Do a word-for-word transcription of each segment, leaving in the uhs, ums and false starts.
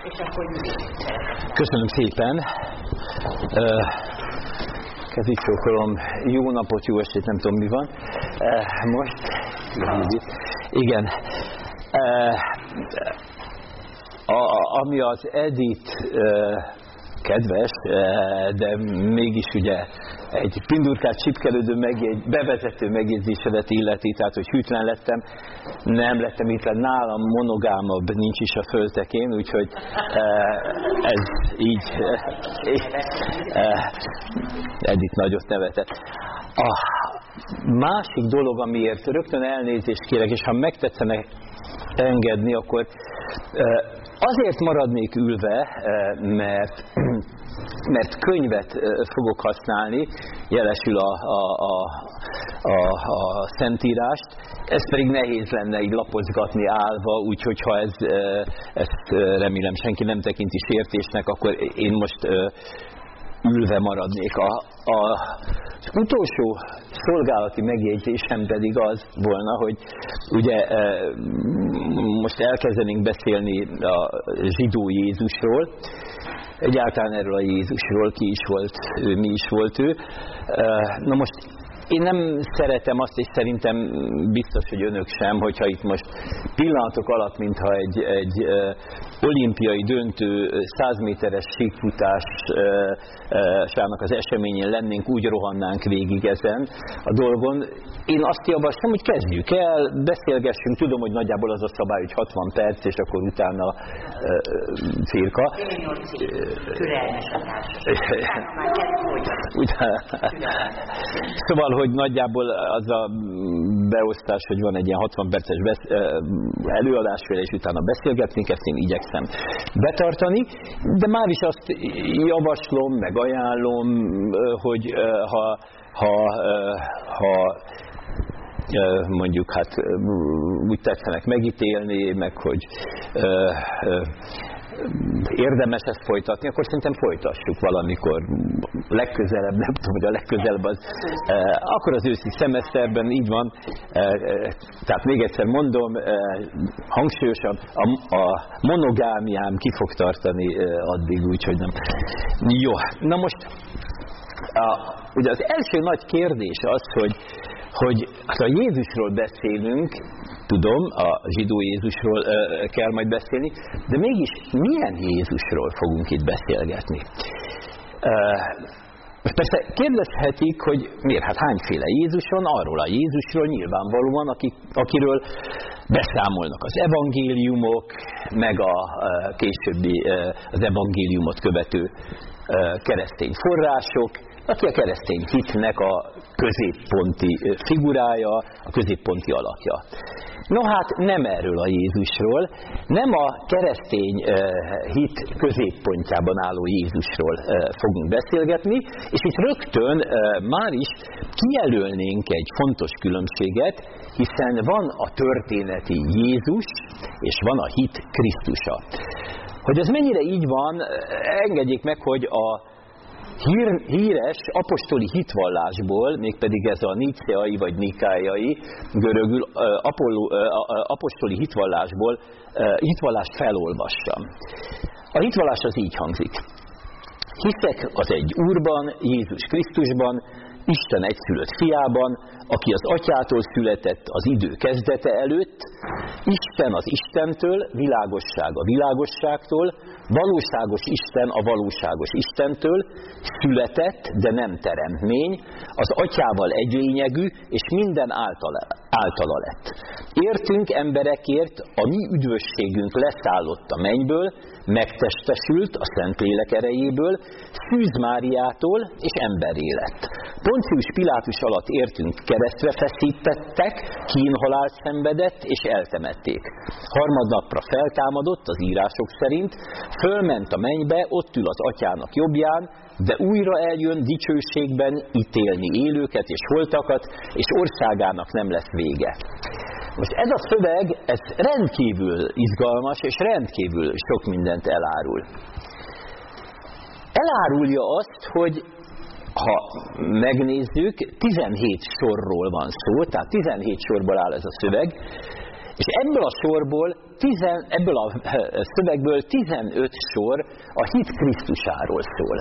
Köszönöm szépen. Kezdjük csókolom. Jó napot, jó estét, nem tudom mi van. Most. Igen. A, ami az Edith kedves, de mégis ugye egy pindurkát csipkelődő megjegy, bevezető megjegyzésedet illeti, tehát hogy hűtlen lettem, nem lettem itt, nálam monogámabb nincs is a földtekén, úgyhogy ez így Edith nagyot nevetett. A másik dolog, amiért rögtön elnézést kérek, és ha megtetszene engedni, akkor azért maradnék ülve, mert, mert könyvet fogok használni, jelesül a, a, a, a, a Szentírást, ez pedig nehéz lenne így lapozgatni állva, úgyhogy ha ez, ezt remélem senki nem tekinti sértésnek, akkor én most ülve maradnék. A, a, az utolsó szolgálati megjegyzésem pedig az volna, hogy ugye most elkezdenénk beszélni a zsidó Jézusról, egyáltalán erről a Jézusról, ki is volt ő, mi is volt ő. Na most én nem szeretem azt, és szerintem biztos, hogy önök sem, hogyha itt most pillanatok alatt, mintha egy, egy olimpiai döntő száz méteres síkfutásának az eseményén lennénk, úgy rohannánk végig ezen a dolgon. Én azt javaslom, hogy kezdjük el, beszélgessünk, tudom, hogy nagyjából az a szabály, hogy hatvan perc, és akkor utána cirka. Türelmes a Szóval, hogy nagyjából az a beosztás, hogy van egy ilyen hatvan perces előadásféle, és utána beszélgetnénk, ezt én igyekszem betartani, de már is azt javaslom, meg ajánlom, hogy ha, ha, ha mondjuk hát úgy tetszenek megítélni, meg hogy érdemes ezt folytatni, akkor szerintem folytassuk valamikor legközelebb, nem tudom, hogy a legközelebb az, eh, akkor az őszi szemeszterben, így van, eh, tehát még egyszer mondom, eh, hangsúlyosan a, a monogámiám ki fog tartani eh, addig, úgyhogy nem. Jó, na most a, ugye az első nagy kérdés az, hogy hogy ha Jézusról beszélünk, tudom, a zsidó Jézusról uh, kell majd beszélni, de mégis milyen Jézusról fogunk itt beszélgetni? Uh, persze kérdezhetik, hogy miért, hát hányféle Jézus van, arról a Jézusról nyilvánvalóan, akik, akiről beszámolnak az evangéliumok, meg a uh, későbbi uh, az evangéliumot követő uh, keresztény források, aki a keresztény hitnek a középponti figurája, a középponti alakja. No hát nem erről a Jézusról, nem a keresztény hit középpontjában álló Jézusról fogunk beszélgetni, és itt rögtön már is kijelölnénk egy fontos különbséget, hiszen van a történeti Jézus, és van a hit Krisztusa. Hogy ez mennyire így van, engedjék meg, hogy a Hír, híres apostoli hitvallásból, mégpedig ez a níceai vagy nikájai, görögül Apollo, apostoli hitvallásból hitvallást felolvassam. A hitvallás az így hangzik. Hiszek az egy Úrban, Jézus Krisztusban, Isten egyszülött fiában, aki az atyától született az idő kezdete előtt, Isten az Istentől, világosság a világosságtól, valóságos Isten a valóságos Istentől, született, de nem teremtmény, az atyával egylényegű, és minden általa, általa lett. Értünk emberekért, a mi üdvösségünk leszállott a mennyből, megtestesült a Szentlélek erejéből, Szűz Máriától, és emberré lett. Poncius Pilátus alatt értünk keresztre feszítettek, kínhalált szenvedett, és eltemették. Harmadnapra feltámadott az írások szerint, fölment a mennybe, ott ül az atyának jobbján, de újra eljön dicsőségben ítélni élőket és holtakat, és országának nem lesz vége. Most ez a szöveg, ez rendkívül izgalmas, és rendkívül sok mindent elárul. Elárulja azt, hogy ha megnézzük, tizenhét sorról van szó, tehát tizenhét sorból áll ez a szöveg, És ebből a sorból, tizen, ebből a szövegből tizenöt sor a hit Krisztusáról szól.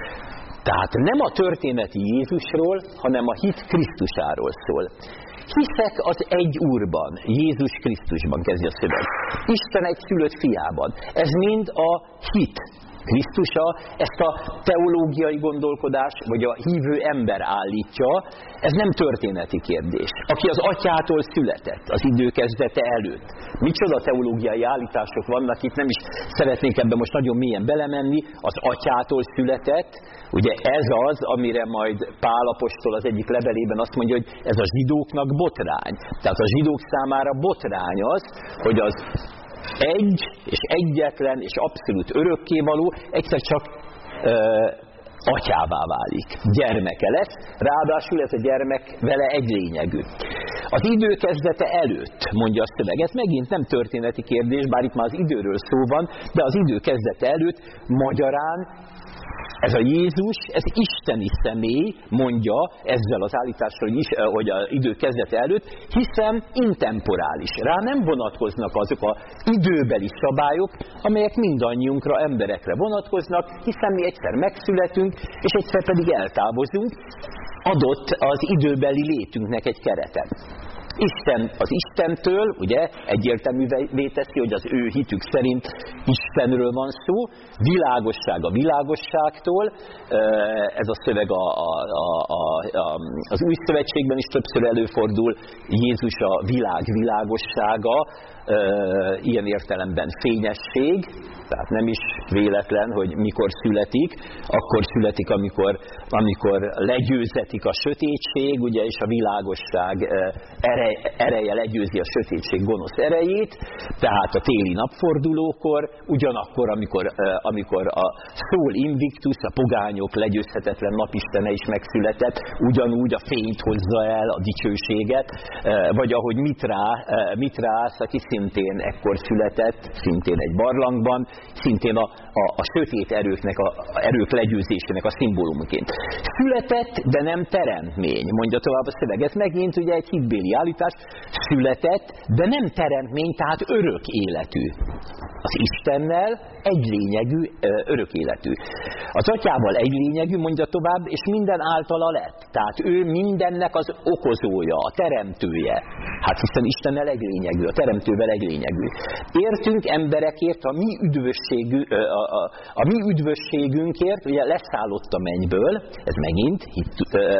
Tehát nem a történeti Jézusról, hanem a hit Krisztusáról szól. Hiszek az egy Úrban, Jézus Krisztusban, kezdi a szöveg. Isten egy szülött fiában. Ez mind a hit Krisztusa, ezt a teológiai gondolkodás, vagy a hívő ember állítja, ez nem történeti kérdés. Aki az atyától született, az idő kezdete előtt. Micsoda teológiai állítások vannak, itt nem is szeretnék ebben most nagyon mélyen belemenni, az atyától született, ugye ez az, amire majd Pál apostol az egyik levelében azt mondja, hogy ez a zsidóknak botrány. Tehát a zsidók számára botrány az, hogy az egy és egyetlen és abszolút örökkévaló egyszer csak ö, atyává válik, gyermeke lesz, ráadásul ez a gyermek vele egy lényegű. Az idő kezdete előtt, mondja a szöveg, ez megint nem történeti kérdés, bár itt már az időről szó van, de az idő kezdete előtt magyarán ez a Jézus, ez isteni személy, mondja ezzel az állítással, hogy, is, hogy az idő kezdete előtt, hiszen intemporális. Rá nem vonatkoznak azok az időbeli szabályok, amelyek mindannyiunkra, emberekre vonatkoznak, hiszen mi egyszer megszületünk, és egyszer pedig eltávozunk, adott az időbeli létünknek egy kerete. Isten az Istentől, ugye, egyértelművé teszi, hogy az ő hitük szerint Istenről van szó, világosság a világosságtól, ez a szöveg a, a, a, a, az Új Szövetségben is többször előfordul, Jézus a világ világossága, ilyen értelemben fényesség, tehát nem is véletlen, hogy mikor születik, akkor születik, amikor, amikor legyőzetik a sötétség, ugye, és a világosság erej, ereje legyőzi a sötétség gonosz erejét, tehát a téli napfordulókor, ugyanakkor, amikor, amikor a Sol Invictus, a pogányok legyőzhetetlen napistene is megszületett, ugyanúgy a fényt hozza el, a dicsőséget, vagy ahogy Mitrá, Mitrász, aki szintén ekkor született, szintén egy barlangban, szintén a, a, a sötét erőknek, a, a erők legyőzésének a szimbólumként. Született, de nem teremtmény, mondja tovább a szöveg. Ez megint ugye egy hitbéli állítás. Született, de nem teremtmény, tehát örök életű. Az Istennel egy lényegű, örök életű. Az atyával egy lényegű, mondja tovább, és minden általa lett. Tehát ő mindennek az okozója, a teremtője. Hát hiszen Istennel egy lényegű, a teremtővel egy lényegű. Értünk emberekért a mi üdvösségű, a, a, a mi üdvösségünkért, ugye leszállott a mennyből, ez megint hit,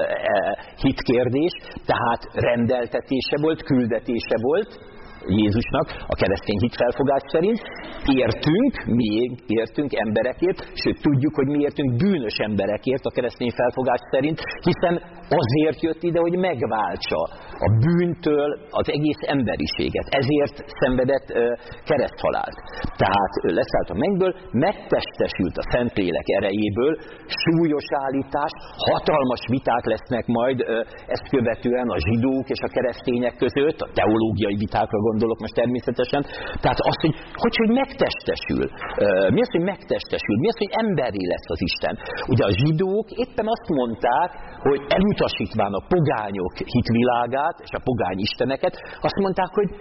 hit kérdés, tehát rendeltetése volt, küldetése volt Jézusnak, a keresztény hitfelfogás szerint. Értünk, mi értünk emberekért, sőt tudjuk, hogy mi értünk bűnös emberekért a keresztény felfogás szerint, hiszen azért jött ide, hogy megváltsa a bűntől az egész emberiséget. Ezért szenvedett uh, kereszthalált. Tehát uh, leszállt a mennyből, megtestesült a Szentlélek erejéből, súlyos állítás, hatalmas viták lesznek majd uh, ezt követően a zsidók és a keresztények között, a teológiai vitákra gondolok most természetesen. Tehát az, hogy hogy, hogy megtestesül. Uh, mi az, hogy megtestesül? Mi az, hogy emberré lesz az Isten? Ugye a zsidók éppen azt mondták, hogy elutasítván a pogányok hitvilágát és a pogány isteneket, azt mondták, hogy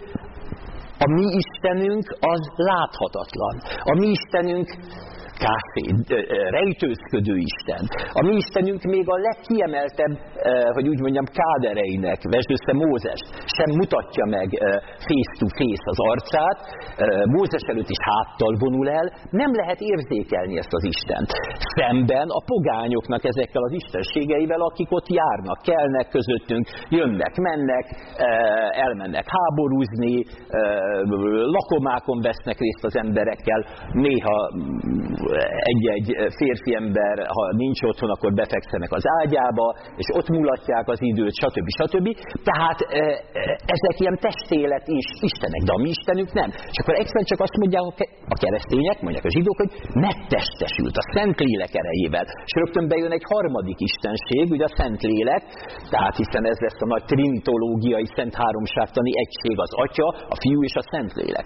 a mi Istenünk az láthatatlan. A mi Istenünk káfé, rejtőzködő Isten. A mi Istenünk még a legkiemeltebb, hogy úgy mondjam, kádereinek, vesd össze Mózest, sem mutatja meg face to face az arcát, Mózes előtt is háttal vonul el, nem lehet érzékelni ezt az Istent. Szemben a pogányoknak ezekkel az istenségeivel, akik ott járnak, kelnek közöttünk, jönnek, mennek, elmennek háborúzni, lakomákon vesznek részt az emberekkel, néha egy-egy férfi ember, ha nincs otthon, akkor befekszenek az ágyába, és ott mulatják az időt, stb. stb. Tehát e, ezek ilyen testélet és istenek, de a mi Istenünk nem. És akkor egyszerűen csak azt mondják a keresztények, mondják a zsidók, hogy megtestesült a Szentlélek erejével. És rögtön bejön egy harmadik istenség, ugye a Szentlélek, tehát hiszen ez lesz a nagy trinitológiai szent háromságtani egység, az Atya, a Fiú és a Szentlélek.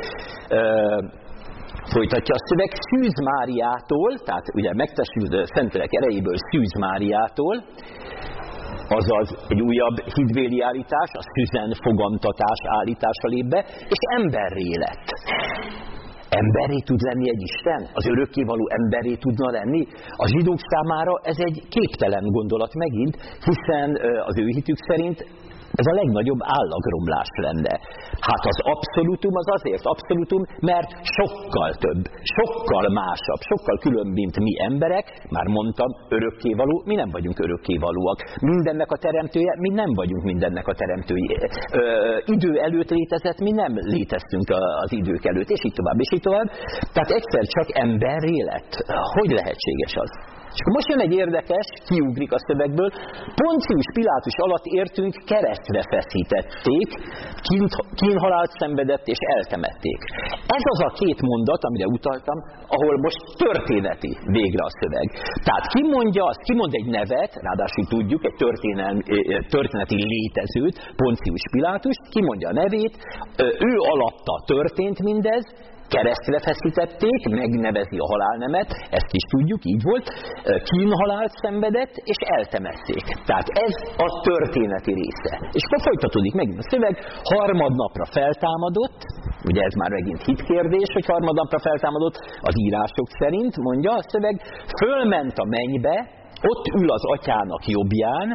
E, Folytatja a szöveg, Szűz Máriától, tehát ugye megtestült Szentlélek erejéből Szűz Máriától, azaz egy újabb hitbéli állítás, a szüzen fogantatás állítása lép be, és emberré lett. Emberré tud lenni egy Isten? Az örökkévaló emberré tudna lenni? A zsidók számára ez egy képtelen gondolat megint, hiszen az ő hitük szerint ez a legnagyobb állagromlás lenne. Hát az abszolútum az azért abszolútum, mert sokkal több, sokkal másabb, sokkal különb, mint mi emberek, már mondtam, örökkévaló, mi nem vagyunk örökkévalóak. Mindennek a teremtője, mi nem vagyunk mindennek a teremtői. Ö, idő előtt létezett, mi nem léteztünk az idők előtt, és így tovább, és így tovább. Tehát egyszer csak emberré lett. Hogy lehetséges az? És akkor most jön egy érdekes, kiugrik a szövegből, Poncius Pilátus alatt értünk, keresztre feszítették, kínhalált szenvedett és eltemették. Ez az a két mondat, amire utaltam, ahol most történeti végre a szöveg. Tehát ki mondja azt, ki mond egy nevet, ráadásul tudjuk, egy történeti létezőt, Poncius Pilátus, ki mondja a nevét, ő alatta történt mindez, keresztre feszítették, megnevezi a halálnemet, ezt is tudjuk, így volt, kínhalált szenvedett, és eltemették. Tehát ez a történeti része. És akkor folytatódik megint a szöveg, harmadnapra feltámadott, ugye ez már megint hitkérdés, hogy harmadnapra feltámadott, az írások szerint, mondja a szöveg, fölment a mennybe, ott ül az atyának jobbján,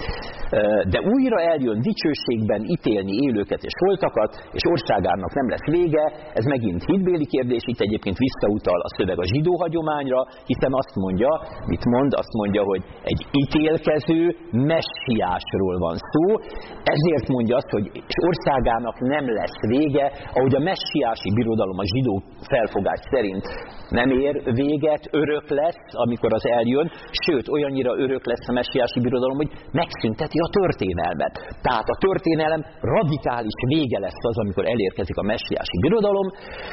de újra eljön dicsőségben ítélni élőket és holtakat, és országának nem lesz vége. Ez megint hitbéli kérdés, itt egyébként visszautal a szöveg a zsidó hagyományra, hiszen azt mondja, mit mond, azt mondja, hogy egy ítélkező messiásról van szó, ezért mondja azt, hogy országának nem lesz vége, ahogy a messiási birodalom a zsidó felfogás szerint nem ér véget, örök lesz, amikor az eljön, sőt, olyannyira örök lesz a messiási birodalom, hogy megszünteti a történelmet. Tehát a történelem radikális vége lesz az, amikor elérkezik a messiási birodalom.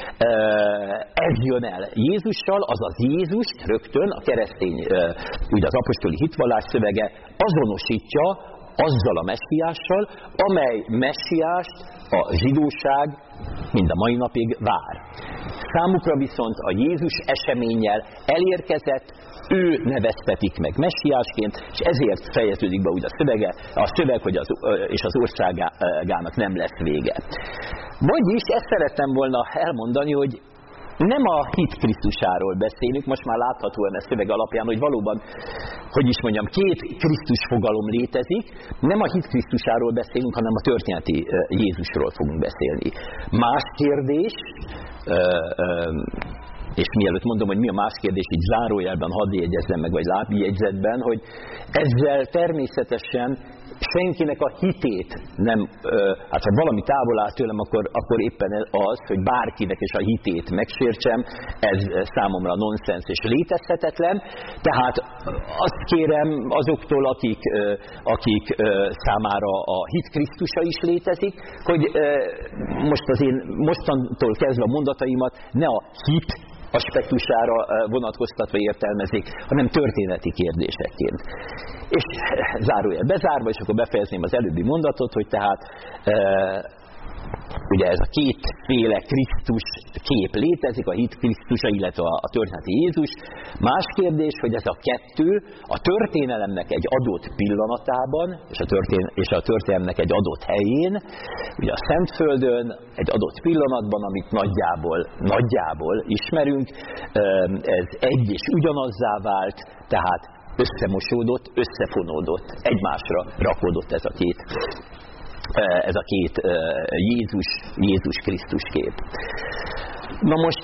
Ez jön el Jézussal, azaz Jézus rögtön a keresztény, ugye az apostoli hitvallás szövege azonosítja azzal a messiással, amely messiást a zsidóság mind a mai napig vár. Számukra viszont a Jézus eseménnyel elérkezett, ő neveztetik meg messiásként, és ezért fejeződik be úgy a szövege, a szöveg, hogy az, és az országának nem lesz vége. Vagyis ezt szerettem volna elmondani, hogy nem a hit Krisztusáról beszélünk, most már láthatóan a szöveg alapján, hogy valóban, hogy is mondjam, két Krisztus fogalom létezik, nem a hit Krisztusáról beszélünk, hanem a történeti Jézusról fogunk beszélni. Más kérdés, és mielőtt mondom, hogy mi a más kérdés, így zárójelben hadd jegyezzem meg, vagy lábjegyzetben, hogy ezzel természetesen senkinek a hitét nem, hát ha valami távol áll tőlem, akkor, akkor éppen az, hogy bárkinek is a hitét megsértsem, ez számomra nonsens és létezhetetlen. Tehát azt kérem azoktól, akik, akik számára a hit Krisztusa is létezik, hogy most az én mostantól kezdve a mondataimat ne a hit aspektusára vonatkoztatva értelmezik, hanem történeti kérdésekként. És zárójel bezárva, és akkor befejezném az előbbi mondatot, hogy tehát e, ugye ez a kétféle Krisztus kép létezik, a hit Krisztusa, illetve a, a történeti Jézus. Más kérdés, hogy ez a kettő a történelemnek egy adott pillanatában, és a, történ, és a történelemnek egy adott helyén, ugye a Szentföldön, egy adott pillanatban, amit nagyjából, nagyjából ismerünk, ez egy és ugyanazzá vált, tehát összemosódott, összefonódott, egymásra rakódott ez a két ez a két Jézus, Jézus Krisztus kép. Na most,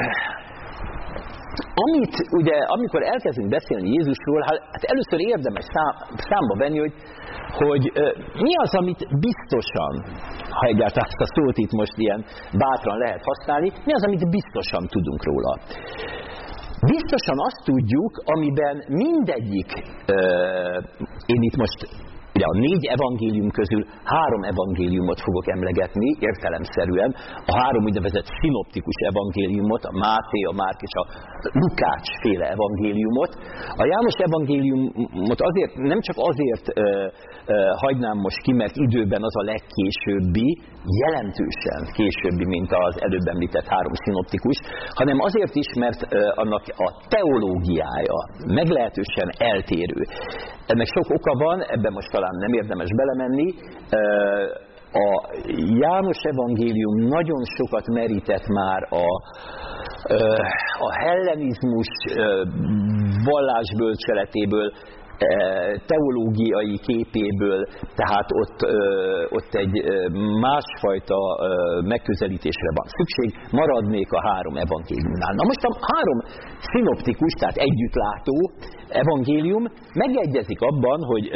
amit ugye, amikor elkezdünk beszélni Jézusról, hát először érdemes szám, számba venni, hogy, hogy mi az, amit biztosan, ha egyáltalán ezt a szót itt most ilyen bátran lehet használni, mi az, amit biztosan tudunk róla. Biztosan azt tudjuk, amiben mindegyik, én itt most ugye a négy evangélium közül három evangéliumot fogok emlegetni, értelemszerűen a három úgynevezett szinoptikus evangéliumot, a Máté, a Márk és a Lukács féle evangéliumot. A János evangéliumot azért, nem csak azért ö, ö, hagynám most ki, mert időben az a legkésőbbi, jelentősen későbbi, mint az előbb említett három szinoptikus, hanem azért is, mert ö, annak a teológiája meglehetősen eltérő. Ennek sok oka van, ebben most talán talán nem érdemes belemenni. A János evangélium nagyon sokat merített már a, a hellenizmus vallásbölcseletéből, teológiai képéből, tehát ott, ott egy másfajta megközelítésre van szükség, maradnék a három evangéliumnál. Na most a három szinoptikus, tehát együttlátó evangélium megegyezik abban, hogy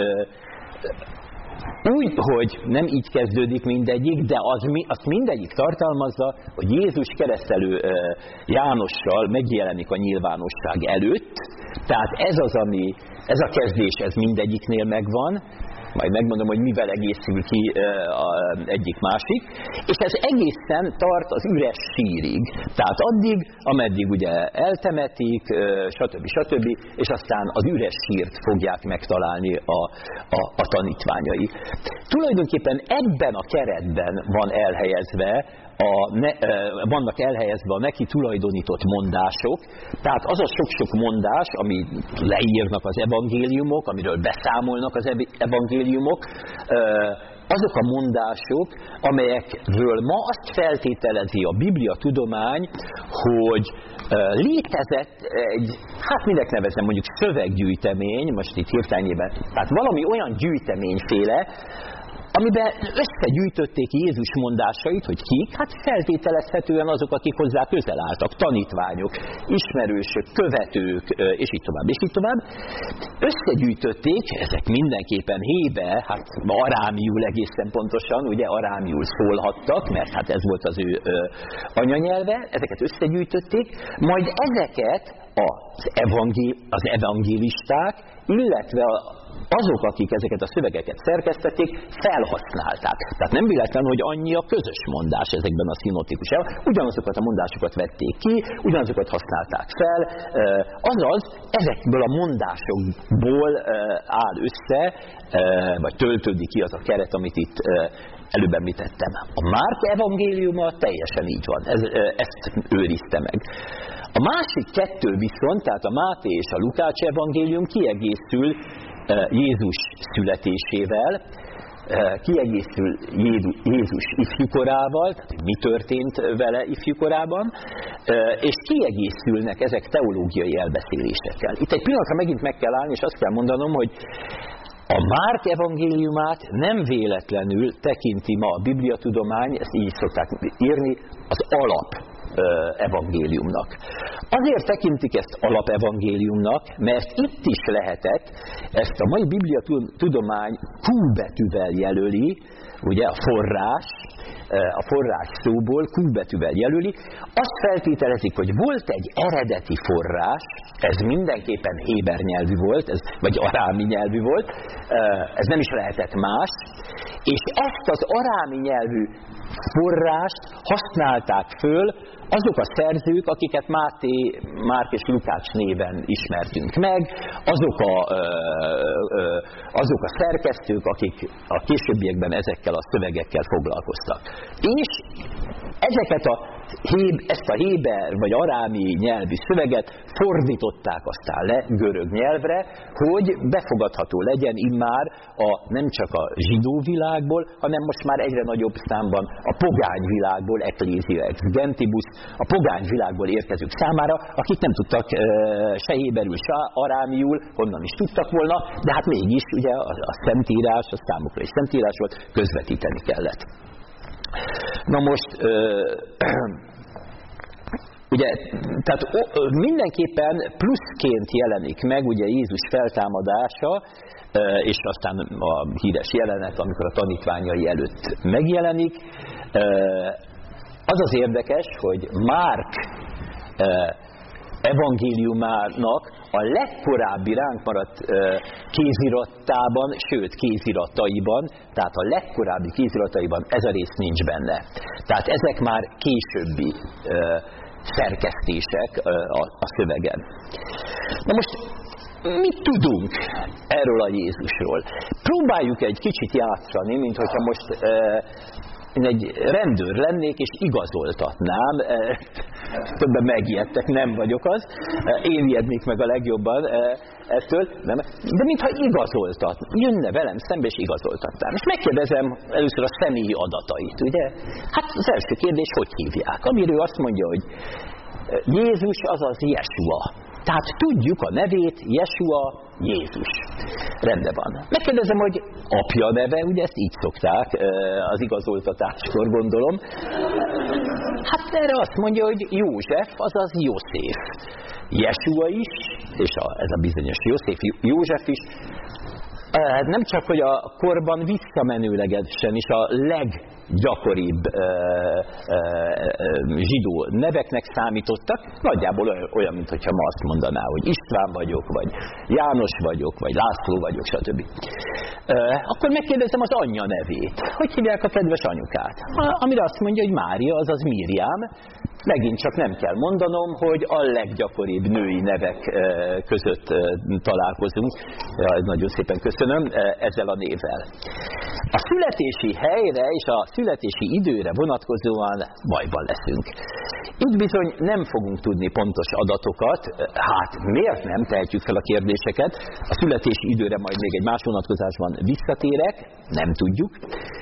úgy, hogy nem így kezdődik mindegyik, de az, azt mindegyik tartalmazza, hogy Jézus keresztelő Jánossal megjelenik a nyilvánosság előtt, tehát ez az, ami, ez a kezdés, ez mindegyiknél megvan, majd megmondom, hogy mivel egészül ki uh, egyik másik, és ez egészen tart az üres sírig. Tehát addig, ameddig ugye eltemetik, uh, stb. stb. És aztán az üres sírt fogják megtalálni a, a, a tanítványai. Tulajdonképpen ebben a keretben van elhelyezve A ne, vannak elhelyezve a neki tulajdonított mondások, tehát az a sok-sok mondás, ami leírnak az evangéliumok, amiről beszámolnak az evangéliumok, azok a mondások, amelyekről ma azt feltételezi a Biblia tudomány, hogy létezett egy, hát minek nevezem, mondjuk szöveggyűjtemény, most itt hirtelenjében, tehát valami olyan gyűjteményféle, amiben összegyűjtötték Jézus mondásait, hogy kik? Hát feltételezhetően azok, akik hozzá közel álltak, tanítványok, ismerősök, követők, és így tovább, és így tovább. Összegyűjtötték, ezek mindenképpen hébe, hát arámiul egészen pontosan, ugye arámiul szólhattak, mert hát ez volt az ő ö, anyanyelve, ezeket összegyűjtötték, majd ezeket az, evangél, az evangélisták, illetve a azok, akik ezeket a szövegeket szerkesztették, felhasználták. Tehát nem véletlen, hogy annyi a közös mondás ezekben a szinoptikusában. Ugyanazokat a mondásokat vették ki, ugyanazokat használták fel, azaz ezekből a mondásokból áll össze, vagy töltődik ki az a keret, amit itt előbb említettem. A Márk evangéliuma teljesen így van, Ez, ezt őrizte meg. A másik kettő viszont, tehát a Máté és a Lukács evangélium kiegészül Jézus születésével, kiegészül Jézus ifjúkorával, tehát mi történt vele ifjúkorában, és kiegészülnek ezek teológiai elbeszélésekkel. Itt egy pillanatra megint meg kell állni, és azt kell mondanom, hogy a Márk evangéliumát nem véletlenül tekinti ma a bibliatudomány, ezt így szokták írni, az alap evangéliumnak. Azért tekintik ezt alapevangéliumnak, mert itt is lehetett, ezt a mai bibliatudomány Q betűvel jelöli, ugye a forrás, a forrás szóból Q betűvel jelöli, azt feltételezik, hogy volt egy eredeti forrás, ez mindenképpen héber nyelvű volt, ez, vagy arámi nyelvű volt, ez nem is lehetett más, és ezt az arámi nyelvű forrást használták föl azok a szerzők, akiket Máté, Márk és Lukács néven ismertünk meg, azok a, ö, ö, azok a szerkesztők, akik a későbbiekben ezekkel a szövegekkel foglalkoztak. És ezeket a, ezt a héber vagy arámi nyelvű szöveget fordították aztán le görög nyelvre, hogy befogadható legyen immár a, nem csak a zsidó világból, hanem most már egyre nagyobb számban a pogány világból, ecclesia ex gentibus, a pogány világból érkezők számára, akik nem tudtak e, se héberül, se arámiul, honnan is tudtak volna, de hát mégis ugye a, a szentírás, a számukra is szentírás volt, közvetíteni kellett. Na most, ö, ugye, tehát ö, mindenképpen pluszként jelenik meg ugye Jézus feltámadása, ö, és aztán a híres jelenet, amikor a tanítványai előtt megjelenik. Ö, az az érdekes, hogy Márk ö, evangéliumának a legkorábbi ránk maradt kéziratában, sőt kézirataiban, tehát a legkorábbi kézirataiban ez a rész nincs benne. Tehát ezek már későbbi szerkesztések a szövegen. Na most mit tudunk erről a Jézusról? Próbáljuk egy kicsit játszani, mint hogyha most én egy rendőr lennék, és igazoltatnám, többen megijedtek, nem vagyok az, én ijednék meg a legjobban, ettől, nem, de mintha igazoltat, jönne velem szembe és igazoltatnám. És megkérdezem először a személyi adatait, ugye? Hát az első kérdés, hogy hívják? Amiről azt mondja, hogy Jézus, azaz Jesua. Tehát tudjuk a nevét, Jesua, Jézus. Rendben van. Megkérdezem, hogy apja neve, ugye ezt így szokták az igazoltatáskor, gondolom. Hát erre azt mondja, hogy József, azaz József. Jesua is, és a, ez a bizonyos József, József is, nem csak, hogy a korban visszamenőlegesen is a leggyakoribb ö, ö, zsidó neveknek számítottak, nagyjából olyan, mint hogyha ma azt mondaná, hogy István vagyok, vagy János vagyok, vagy László vagyok, stb. Akkor megkérdezem az anyja nevét. Hogy hívják a kedves anyukát? Amire azt mondja, hogy Mária, azaz Miriam. Megint csak nem kell mondanom, hogy a leggyakoribb női nevek között találkozunk. Ja, nagyon szépen köszönöm ezzel a névvel. A születési helyre és a születési időre vonatkozóan bajban leszünk. Így bizony nem fogunk tudni pontos adatokat, hát miért nem tehetjük fel a kérdéseket. A születési időre majd még egy más vonatkozásban visszatérek, nem tudjuk.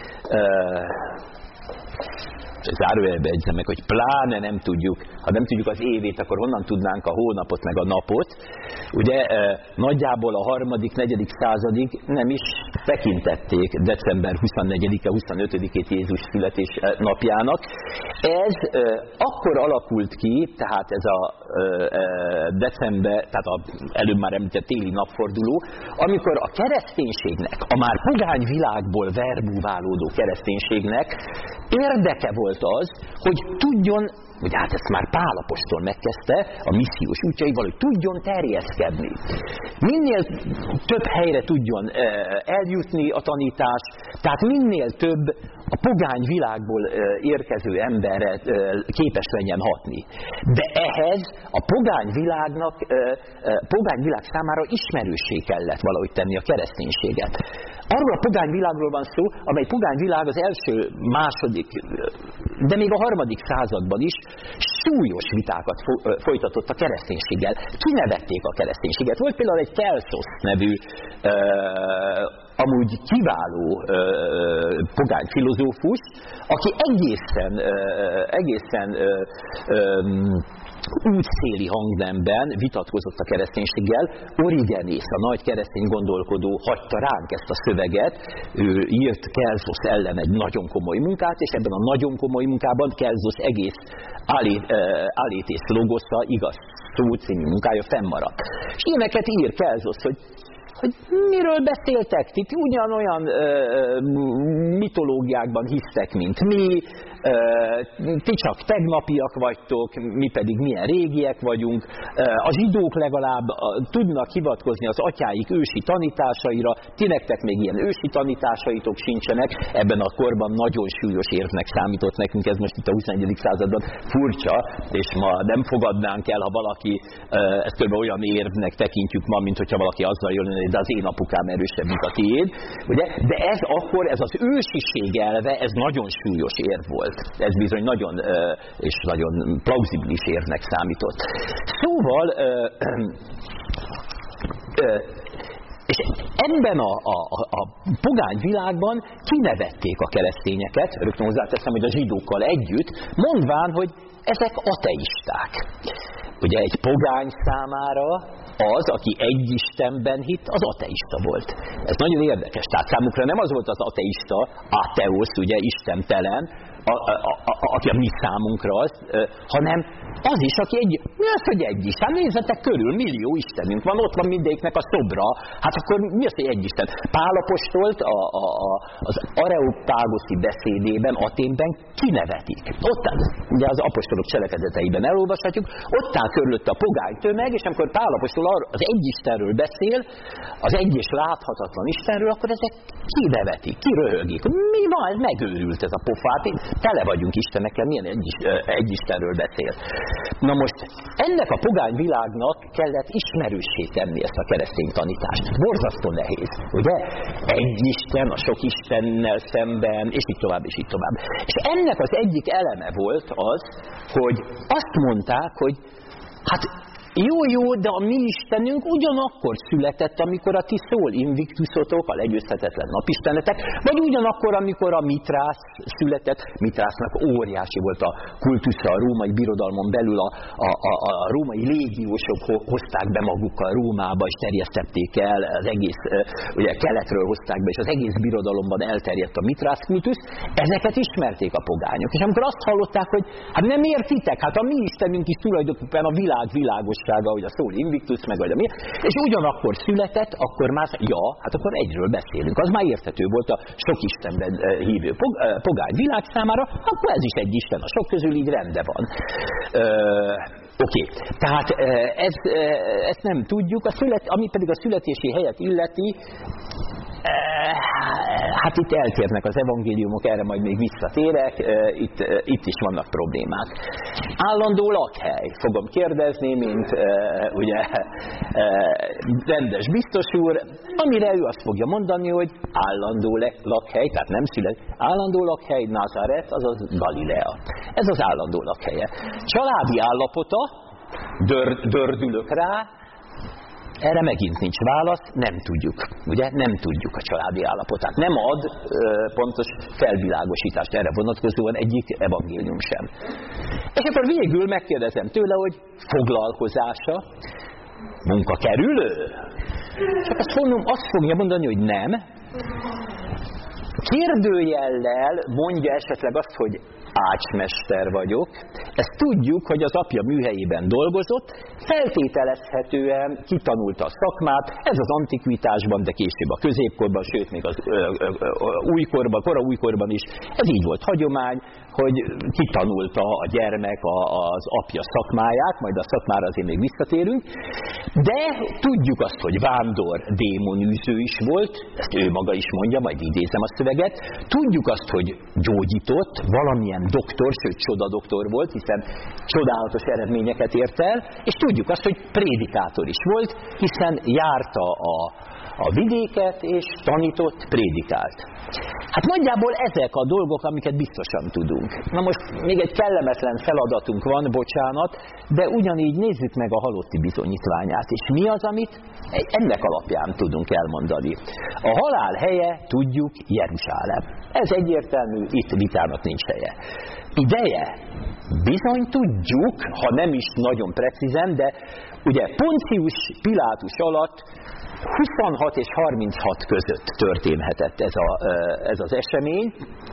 Zárójelbe jegyzem meg, hogy pláne nem tudjuk, ha nem tudjuk az évét, akkor honnan tudnánk a hónapot meg a napot. Ugye e, nagyjából a harmadik, negyedik századig nem is tekintették december huszonnegyedike, huszonötödikét Jézus születés napjának. Ez e, akkor alakult ki, tehát ez a e, december, tehát a, előbb már említett téli napforduló, amikor a kereszténységnek, a már pogány világból verbúválódó kereszténységnek érdeke volt az, hogy tudjon, ugye hát ezt már Pál apostol megkezdte a missziós útjaival, hogy tudjon terjeszkedni. Minél több helyre tudjon eljutni a tanítás, tehát minél több a pogány világból érkező emberre képes legyen hatni. De ehhez a pogány világnak, pogány világ számára ismerőssé kellett valahogy tenni a kereszténységet. Arról a pogány világról van szó, amely pogány világ az első, második, de még a harmadik században is súlyos vitákat folytatott a kereszténységgel. Kinevették a kereszténységet. Volt például egy Kelszosz nevű, uh, amúgy kiváló uh, pogány filozófus, aki egészen, uh, egészen uh, um, útszéli hangnemben vitatkozott a kereszténységgel. Origenész, a nagy keresztény gondolkodó hagyta ránk ezt a szöveget, ő írt Kelszosz ellen egy nagyon komoly munkát, és ebben a nagyon komoly munkában Kelszosz egész Alétész logosza, igaz szó című munkája fennmaradt. És ilyeneket ír Kelszosz, hogy hogy miről beszéltek? Ti ugyanolyan ö, mitológiákban hisztek, mint mi, ö, ti csak tegnapiak vagytok, mi pedig milyen régiek vagyunk. A zsidók legalább tudnak hivatkozni az atyáik ősi tanításaira, ti nektek még ilyen ősi tanításaitok sincsenek. Ebben a korban nagyon súlyos érvnek számított nekünk, ez most itt a huszonegyedik században furcsa, és ma nem fogadnánk el, ha valaki, ezt kb. Olyan érvnek tekintjük ma, mint hogyha valaki azzal jön, de az én apukám erősebb, mint a tiéd. Ugye? De ez akkor, ez az ősiség elve, ez nagyon súlyos érv volt. Ez bizony nagyon, és nagyon plauzibilis érvnek számított. Szóval, és ebben a, a, a pogány világban kinevették a keresztényeket, rögtön hozzáteszem, hogy a zsidókkal együtt, mondván, hogy ezek ateisták. Ugye egy pogány számára az, aki egy Istenben hitt, az ateista volt. Ez nagyon érdekes. Tehát számukra nem az volt az ateista, ateosz, ugye, istentelen, a, a, a, a, aki a mi számunkra az, hanem az is, aki egy, mi az, hogy egy Isten? Nézzetek körül, millió Istenünk van, ott van mindegyiknek a szobra, hát akkor mi az, hogy egy Isten? Pál apostolt a, a, a, az Areopágoszi beszédében, Athénben kinevetik. Ott áll, ugye az apostolok cselekedeteiben elolvashatjuk, ott áll körülötte a pogány tömeg, és amikor Pál apostol az egy Istenről beszél, az egy és láthatatlan Istenről, akkor ezek kinevetik, kiröhögik. Mi van, ez megőrült ez a pofát, tele vagyunk Istenekkel, milyen egy, egy Istenről beszél. Na most ennek a pogány világnak kellett ismerőssé tenni ezt a keresztény tanítást. Borzasztó nehéz, ugye? Egy Isten, a sok Istennel szemben, és így tovább, és így tovább. És ennek az egyik eleme volt az, hogy azt mondták, hogy hát Jó, jó, de a mi Istenünk ugyanakkor született, amikor a ti Sol Invictusotok, a legyőzhetetlen napistenetek, vagy ugyanakkor, amikor a Mitrász született. Mitrásznak óriási volt a kultusza a római birodalmon belül, a, a, a, a római légiósok hozták be magukkal Rómába, és terjesztették el, az egész, ugye keletről hozták be, és az egész birodalomban elterjedt a Mitrász kultusz. Ezeket ismerték a pogányok. És amikor azt hallották, hogy hát nem értitek, hát a mi Istenünk is tulajdonképpen a világ világossága, hogy a Sol Invictus, meg vagy a mi, és ugyanakkor született, akkor már, ja, hát akkor egyről beszélünk. Az már érthető volt a sok Istenben hívő pogány világ számára, akkor ez is egy Isten, a sok közül így rendben van. Ö, Oké, okay. Tehát ez, ezt nem tudjuk, a szület, ami pedig a születési helyet illeti, hát itt eltérnek az evangéliumok, erre majd még visszatérek, itt, itt is vannak problémák. Állandó lakhely, fogom kérdezni, mint ugye rendes biztos úr, amire ő azt fogja mondani, hogy állandó lakhely, tehát nem szület, állandó lakhely, Nazaret, azaz Galilea. Ez az állandó lakhelye. Családi állapota, dör, dördülök rá, erre megint nincs válasz, nem tudjuk, ugye? Nem tudjuk a családi állapotát. Nem ad ö, pontos felvilágosítást erre vonatkozóan egyik evangélium sem. És akkor végül megkérdezem tőle, hogy foglalkozása, munkakerülő? Csak azt, mondom, azt fogja mondani, hogy nem. Kérdőjellel mondja esetleg azt, hogy ácsmester vagyok. Ezt tudjuk, hogy az apja műhelyében dolgozott, feltételezhetően kitanulta a szakmát, ez az antikvitásban, de később a középkorban, sőt még az ö, ö, ö, újkorban, kora újkorban is, ez így volt hagyomány, hogy kitanulta a gyermek a, az apja szakmáját, majd a szakmára azért még visszatérünk, de tudjuk azt, hogy vándor démonűző is volt, ezt ő maga is mondja, majd idézem a szöveget, tudjuk azt, hogy gyógyított, valamilyen doktor, sőt csodadoktor volt, hiszen csodálatos eredményeket ért el, és tudjuk azt, hogy prédikátor is volt, hiszen járta a, a vidéket, és tanított, prédikált. Hát nagyjából ezek a dolgok, amiket biztosan tudunk. Na most még egy kellemetlen feladatunk van, bocsánat, de ugyanígy nézzük meg a halotti bizonyítványát. És mi az, amit ennek alapján tudunk elmondani? A halál helye, tudjuk, Jeruzsálem. Ez egyértelmű, itt vitának nincs helye. Ideje? Bizony tudjuk, ha nem is nagyon precízen, de ugye Poncius Pilátus alatt huszonhat és harminchat között történhetett ez, a, ez az esemény.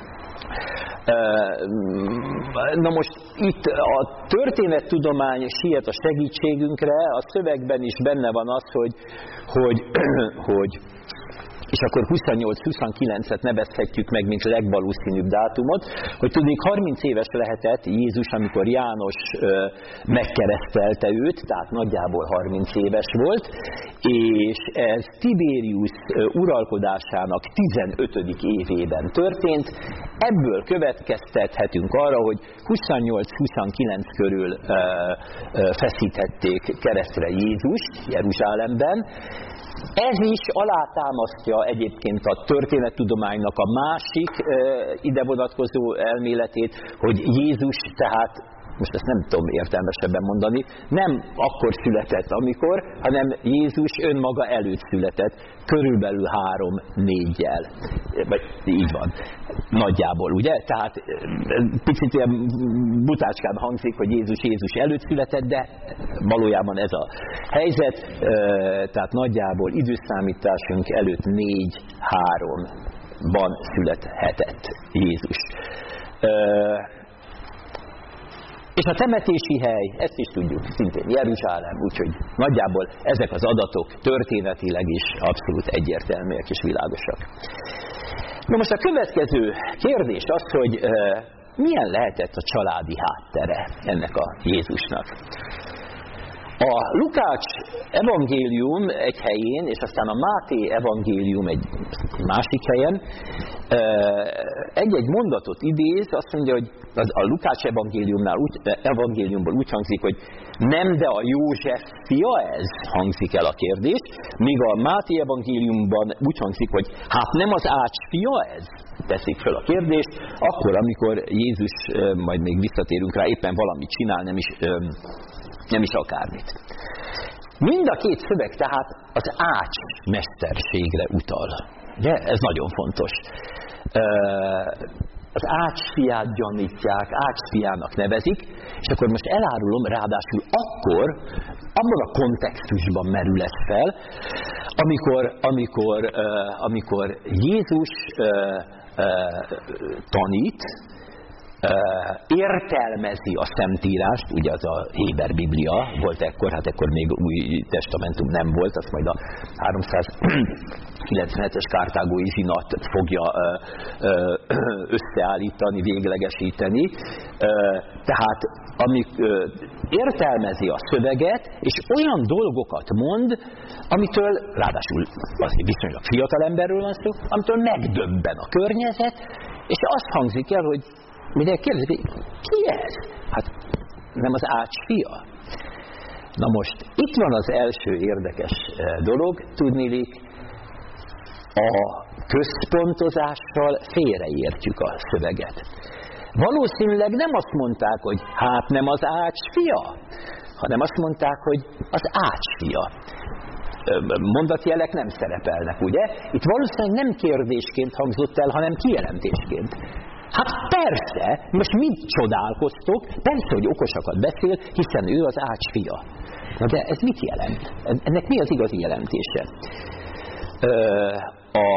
Na most itt a történettudomány siet a segítségünkre, a szövegben is benne van az, hogy, hogy, hogy és akkor huszonnyolc-huszonkilencet nevezhetjük meg, mint legvalószínűbb dátumot, hogy tudnék harminc éves lehetett Jézus, amikor János ö, megkeresztelte őt, tehát nagyjából harminc éves volt, és ez Tiberius uralkodásának tizenötödik évében történt. Ebből következtethetünk arra, hogy huszonnyolc-huszonkilenc körül ö, ö, feszítették keresztre Jézust Jeruzsálemben. Ez is alátámasztja egyébként a történettudománynak a másik e, ide vonatkozó elméletét, hogy Jézus tehát, most ezt nem tudom értelmesebben mondani, nem akkor született, amikor, hanem Jézus önmaga előtt született, körülbelül három-négyjel. Vagy így van. Nagyjából, ugye? Tehát picit ilyen butácskán hangzik, hogy Jézus Jézus előtt született, de valójában ez a helyzet. Tehát nagyjából időszámításunk előtt négy-háromban születhetett Jézus. És a temetési hely, ezt is tudjuk, szintén Jeruzsálem, úgyhogy nagyjából ezek az adatok történetileg is abszolút egyértelműek és világosak. Na most a következő kérdés az, hogy uh, milyen lehetett a családi háttere ennek a Jézusnak. A Lukács evangélium egy helyén, és aztán a Máté evangélium egy másik helyen egy-egy mondatot idéz, azt mondja, hogy a Lukács evangéliumnál úgy, evangéliumból úgy hangzik, hogy nem, de a József fia ez, hangzik el a kérdés, míg a Máté evangéliumban úgy hangzik, hogy hát nem az Ács fia ez, teszik fel a kérdést, akkor, amikor Jézus, majd még visszatérünk rá, éppen valamit csinál, nem is nem is akármit. Mind a két szöveg tehát az ács mesterségre utal. Ugye? Ez nagyon fontos. Az ács fiát gyanítják, ács fiának nevezik, és akkor most elárulom, ráadásul akkor, abban a kontextusban merül ez fel, amikor, amikor, amikor Jézus tanít, értelmezi a Szentírást, ugye az a Héber Biblia volt ekkor, hát ekkor még új testamentum nem volt, azt majd a háromszázkilencvenhetes kártágói zsinat fogja összeállítani, véglegesíteni. Tehát amik értelmezi a szöveget, és olyan dolgokat mond, amitől, ráadásul azért viszonylag fiatal emberről van szó, amitől megdöbben a környezet, és azt hangzik el, hogy mindenki kérdezik, ki ez? Hát nem az ács fia. Na most, itt van az első érdekes dolog, tudniillik, a központozással félreértjük a szöveget. Valószínűleg nem azt mondták, hogy hát nem az ács fia, hanem azt mondták, hogy az ács fia. Mondatjelek nem szerepelnek, ugye? Itt valószínűleg nem kérdésként hangzott el, hanem kijelentésként. Hát persze, most mit csodálkoztok? Persze, hogy okosakat beszél, hiszen ő az ács fia. Na de ez mit jelent? Ennek mi az igazi jelentése? A,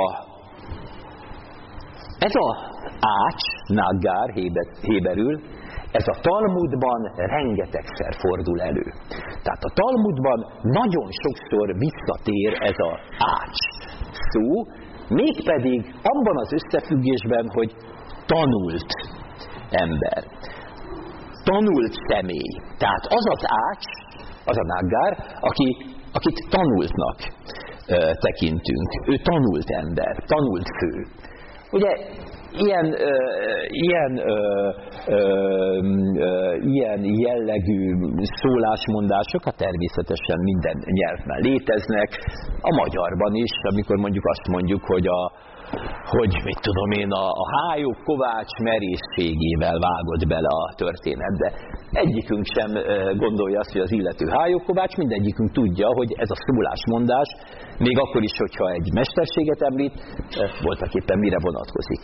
ez a ács, naggár héberül, ez a Talmudban rengetegszer fordul elő. Tehát a Talmudban nagyon sokszor visszatér ez a ács szó, mégpedig abban az összefüggésben, hogy tanult ember. Tanult személy. Tehát az az ács, az a naggár, aki, akit tanultnak ö, tekintünk. Ő tanult ember, tanult fő. Ugye ilyen, ö, ilyen, ö, ö, ö, ilyen jellegű szólásmondások hát természetesen minden nyelvben léteznek. A magyarban is, amikor mondjuk azt mondjuk, hogy a hogy mit tudom én, a, a hályok Kovács merészségével vágott bele a történetbe. Egyikünk sem gondolja azt, hogy az illető hályok Kovács, mindegyikünk tudja, hogy ez a szólásmondás, még akkor is, hogyha egy mesterséget említ, voltak éppen mire vonatkozik.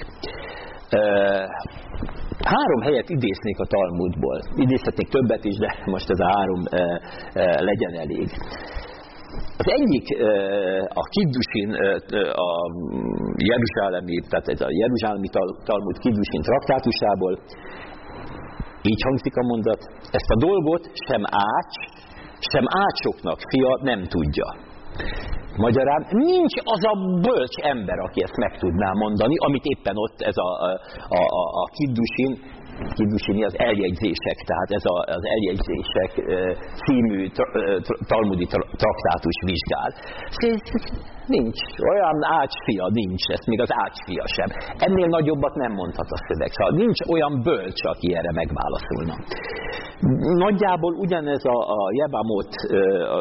Három helyet idéznék a Talmudból. Idézhetnék többet is, de most ez a három legyen elég. Az egyik a Kiddusin, a jeruzsálemi, tehát ez a jeruzsálemi Talmud Kiddusin traktátusából, így hangzik a mondat, ezt a dolgot sem ács, sem ácsoknak fia nem tudja. Magyarán nincs az a bölcs ember, aki ezt meg tudná mondani, amit éppen ott ez a, a, a, a Kiddusin, Kiddusini az eljegyzések, tehát ez a, az eljegyzések e, című tra, e, talmudi tra, traktátus vizsgál. Nincs. Olyan ácsfia nincs, ezt még az ácsfia sem. Ennél nagyobbat nem mondhat a szöveg. Szóval nincs olyan bölcs, aki erre megválaszolna. Nagyjából ugyanez a, a Jebamot e, a,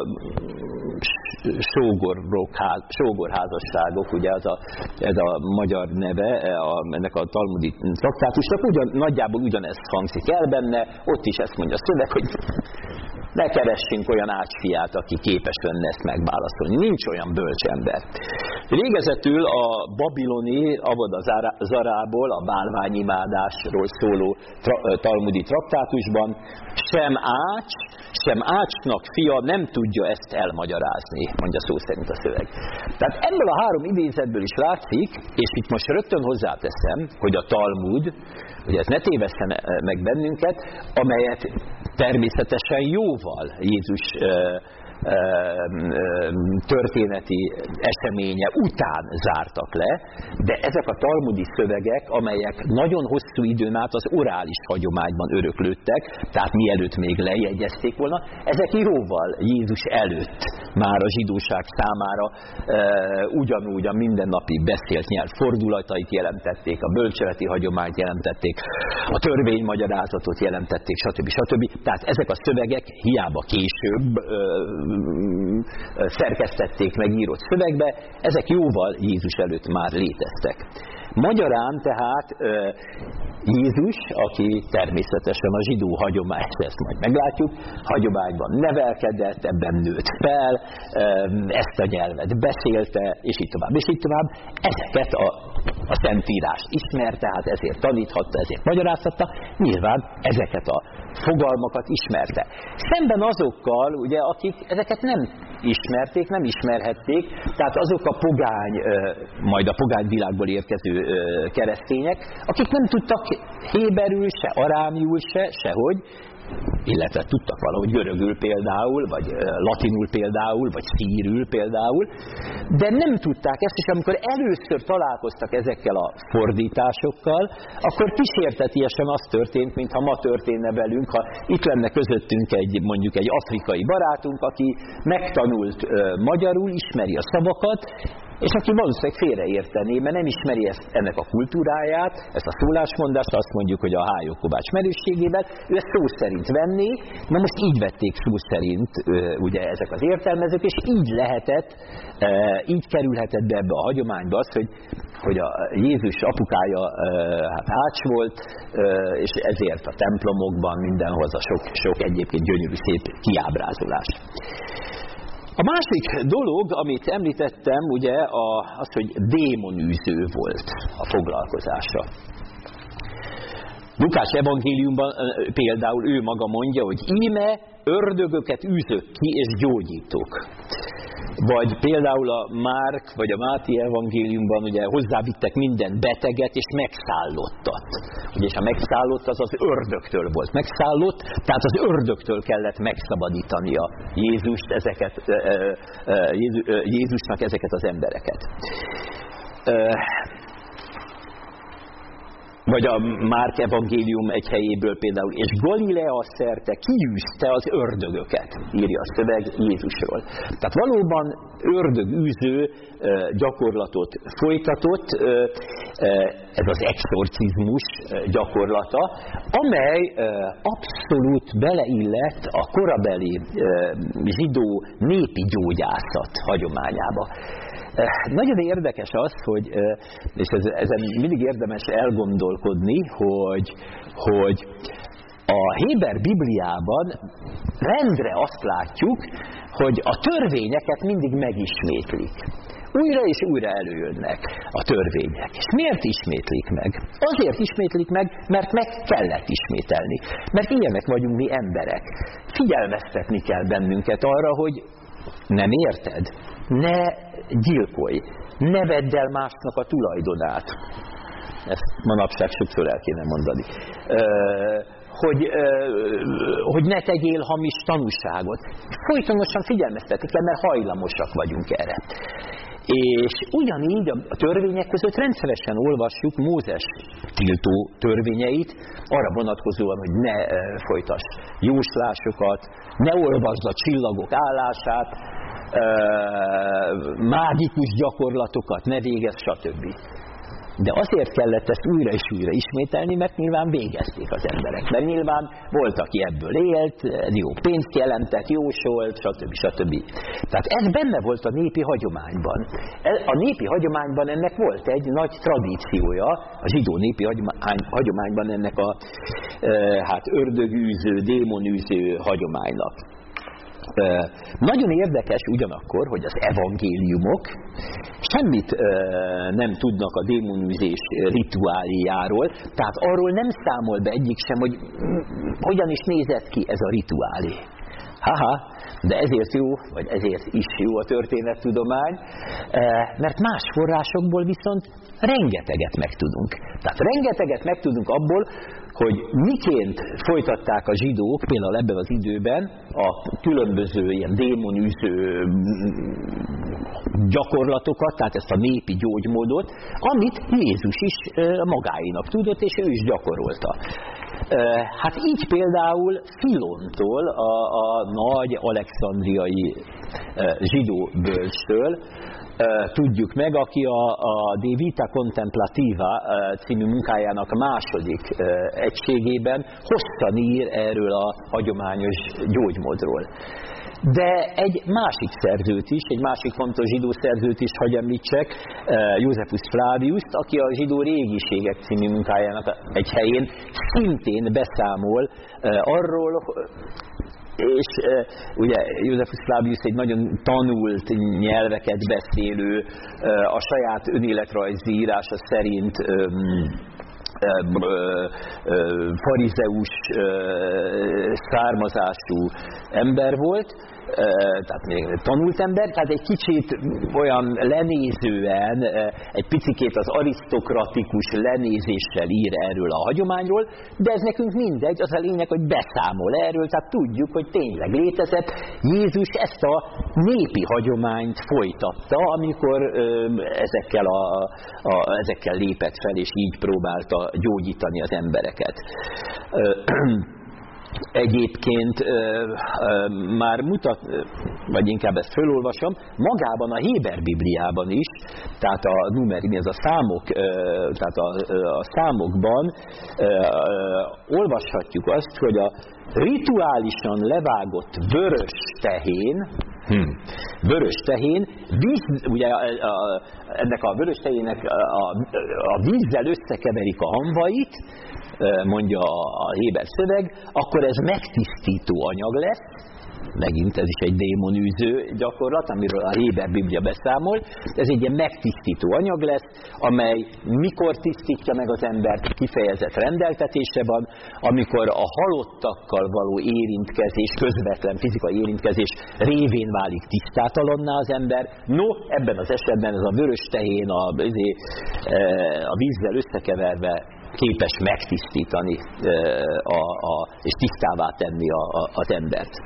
sógorházasságok, ugye ez a, ez a magyar neve a, ennek a talmudi traktátusnak, ugyan, nagyjából ugyanez hangzik el benne, ott is ezt mondja a szöveg, hogy ne keressünk olyan ácsfiát, aki képes lenne ezt megválaszolni. Nincs olyan bölcs ember. Végezetül a babiloni Avoda Zarából, a bálványimádásról szóló tra, talmudi traktátusban sem ács, sem ácsnak fia nem tudja ezt elmagyarázni, mondja szó szerint a szöveg. Tehát ebből a három idézetből is látszik, és itt most rögtön hozzáteszem, hogy a Talmud, hogy ez ne tévesszen meg bennünket, amelyet természetesen jóval Jézus történeti eseménye után zártak le, de ezek a talmudi szövegek, amelyek nagyon hosszú időn át az orális hagyományban öröklődtek, tehát mielőtt még lejegyezték volna, ezek jóval Jézus előtt már a zsidóság számára e, ugyanúgy a mindennapi beszélt nyelv fordulatait jelentették, a bölcseleti hagyományt jelentették, a törvénymagyarázatot jelentették, stb. stb. Tehát ezek a szövegek hiába később e, szerkesztették meg írott szövegbe, ezek jóval Jézus előtt már léteztek. Magyarán tehát Jézus, aki természetesen a zsidó hagyomány, ezt majd meglátjuk, hagyományban nevelkedett, ebben nőtt fel, ezt a nyelvet beszélte, és így tovább, és így tovább. Ezeket a, a Szentírást ismerte, hát ezért taníthatta, ezért magyarázhatta, nyilván ezeket a fogalmakat ismerte. Szemben azokkal, ugye, akik ezeket nem ismerték, nem ismerhették, tehát azok a pogány, majd a pogány világból érkező keresztények, akik nem tudtak héberül, se arámiul, se, sehogy, illetve tudtak valahogy görögül például, vagy latinul például, vagy szírül például, de nem tudták ezt, és amikor először találkoztak ezekkel a fordításokkal, akkor kísértetiesen az történt, mintha ma történne velünk, ha itt lenne közöttünk egy, mondjuk egy afrikai barátunk, aki megtanult uh, magyarul, ismeri a szavakat, és aki valószínűleg félreértené, mert nem ismeri ezt, ennek a kultúráját, ezt a szólásmondást, azt mondjuk, hogy a Hájó Kovács merőségével, ő ezt szó szerint venné, na most így vették szó szerint ugye ezek az értelmezők, és így lehetett, így kerülhetett be ebbe a hagyományba az, hogy, hogy a Jézus apukája hát ács volt, és ezért a templomokban mindenhoz a sok, sok egyébként gyönyörű szép kiábrázolás. A másik dolog, amit említettem, ugye az, hogy démonűző volt a foglalkozása. Lukács evangéliumban például ő maga mondja, hogy íme ördögöket űzök ki és gyógyítok. Vagy például a Márk vagy a Máté evangéliumban ugye hozzávittek minden beteget és megszállottat. Ugye, és a megszállott az az ördögtől volt megszállott, tehát az ördögtől kellett megszabadítania Jézust, ezeket, Jézusnak ezeket az embereket. Vagy a Márk evangélium egy helyéből például, és Galilea szerte kiűzte az ördögöket, írja a szöveg Jézusról. Tehát valóban ördögűző gyakorlatot folytatott, ez az exorcizmus gyakorlata, amely abszolút beleillett a korabeli zsidó népi gyógyászat hagyományába. Nagyon érdekes az, hogy, és ezen mindig érdemes elgondolkodni, hogy, hogy a Héber Bibliában rendre azt látjuk, hogy a törvényeket mindig megismétlik. Újra és újra előjönnek a törvények. És miért ismétlik meg? Azért ismétlik meg, mert meg kellett ismételni. Mert ilyenek vagyunk mi emberek. Figyelmeztetni kell bennünket arra, hogy nem érted? Ne gyilkolj, ne vedd el másnak a tulajdonát. Ezt manapság sokszor el kéne mondani. Hogy, hogy ne tegyél hamis tanúságot. Folytonosan figyelmeztetik le, mert hajlamosak vagyunk erre. És ugyanígy a törvények között rendszeresen olvassuk Mózes tiltó törvényeit, arra vonatkozóan, hogy ne folytass jóslásokat, ne olvasd a csillagok állását, mágikus gyakorlatokat ne végezz, stb. De azért kellett ezt újra és újra ismételni, mert nyilván végezték az emberek. Mert nyilván volt, aki ebből élt, jó pénzt jelentett, jósolt, stb. stb. Tehát ez benne volt a népi hagyományban. A népi hagyományban ennek volt egy nagy tradíciója, a zsidó népi hagyományban ennek a hát ördögűző, démonűző hagyománynak. Uh, nagyon érdekes ugyanakkor, hogy az evangéliumok semmit uh, nem tudnak a démonűzés rituáliáról, tehát arról nem számol be egyik sem, hogy hogyan is nézett ki ez a rituálé. Haha, de ezért jó, vagy ezért is jó a történettudomány, mert más forrásokból viszont rengeteget megtudunk. Tehát rengeteget megtudunk abból, hogy miként folytatták a zsidók, például ebben az időben a különböző ilyen démonűző gyakorlatokat, tehát ezt a népi gyógymódot, amit Jézus is magáénak tudott, és ő is gyakorolta. Hát így például Filontól, a, a nagy alexandriai zsidó bölcstől tudjuk meg, aki a, a De Vita Contemplativa című munkájának második egységében hosszan ír erről a hagyományos gyógymódról. de egy másik szerzőt is, egy másik fontos zsidó szerzőt is hagy említsek, Josephus Flaviust, aki a Zsidó régiségek című munkájának egy helyén szintén beszámol arról, és uh, ugye Josephus Flavius egy nagyon tanult nyelveket beszélő, uh, a saját önéletrajzi írása szerint um, farizeus származású ember volt, tehát még tanult ember, tehát egy kicsit olyan lenézően, egy picikét az arisztokratikus lenézéssel ír erről a hagyományról, de ez nekünk mindegy, az a lényeg, hogy beszámol erről, tehát tudjuk, hogy tényleg létezett. Jézus ezt a népi hagyományt folytatta, amikor ezekkel, a, a, ezekkel lépett fel, és így próbálta gyógyítani az embereket. Egyébként ö, ö, már mutat, vagy inkább ezt fölolvasom, magában a Héber Bibliában is, tehát a numeri, ez a számok, ö, tehát a, a számokban ö, ö, olvashatjuk azt, hogy a rituálisan levágott vörös tehén, hm, vörös tehén, víz, ugye a, a, ennek a vörös tehének a, a vízzel összekeverik a hamvait, mondja a Héber szöveg, akkor ez megtisztító anyag lesz, megint ez is egy démonűző gyakorlat, amiről a Héber Biblia beszámol, ez egy ilyen megtisztító anyag lesz, amely mikor tisztítja meg az embert, kifejezett rendeltetése van, amikor a halottakkal való érintkezés, közvetlen fizikai érintkezés révén válik tisztátalanná az ember. No, ebben az esetben ez a vörös tehén a, a vízzel összekeverve képes megtisztítani a, a, és tisztává tenni a, a, az embert.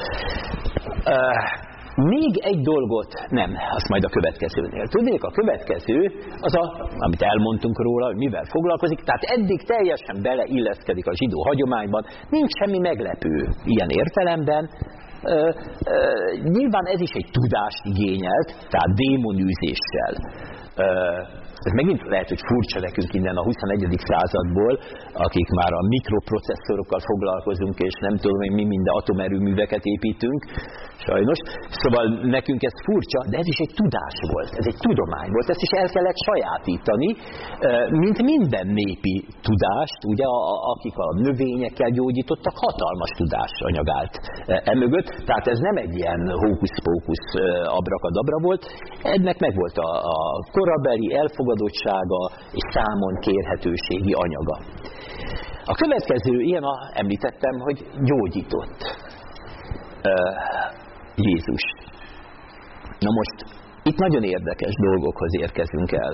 Még egy dolgot nem, azt majd a következőnél. Tudnék, a következő, az a, amit elmondtunk róla, hogy mivel foglalkozik, tehát eddig teljesen beleilleszkedik a zsidó hagyományban, nincs semmi meglepő ilyen értelemben. Ö, ö, nyilván ez is egy tudást igényelt, tehát démonűzéssel. Ö, Ez megint lehet, hogy furcsa nekünk innen a huszonegyedik századból, akik már a mikroprocesszorokkal foglalkozunk, és nem tudom, hogy mi minden atomerőműveket építünk, sajnos. Szóval nekünk ez furcsa, de ez is egy tudás volt, ez egy tudomány volt, ezt is el kellett sajátítani, mint minden népi tudást, ugye, akik a növényekkel gyógyítottak, hatalmas tudásanyag állt emögött, tehát ez nem egy ilyen hókusz-pókusz abrakadabra volt, ennek megvolt a, a korabeli elfogadottsága és számon kérhetőségi anyaga. A következő ilyen, a, említettem, hogy gyógyított uh, Jézus. Na most itt nagyon érdekes dolgokhoz érkezünk el.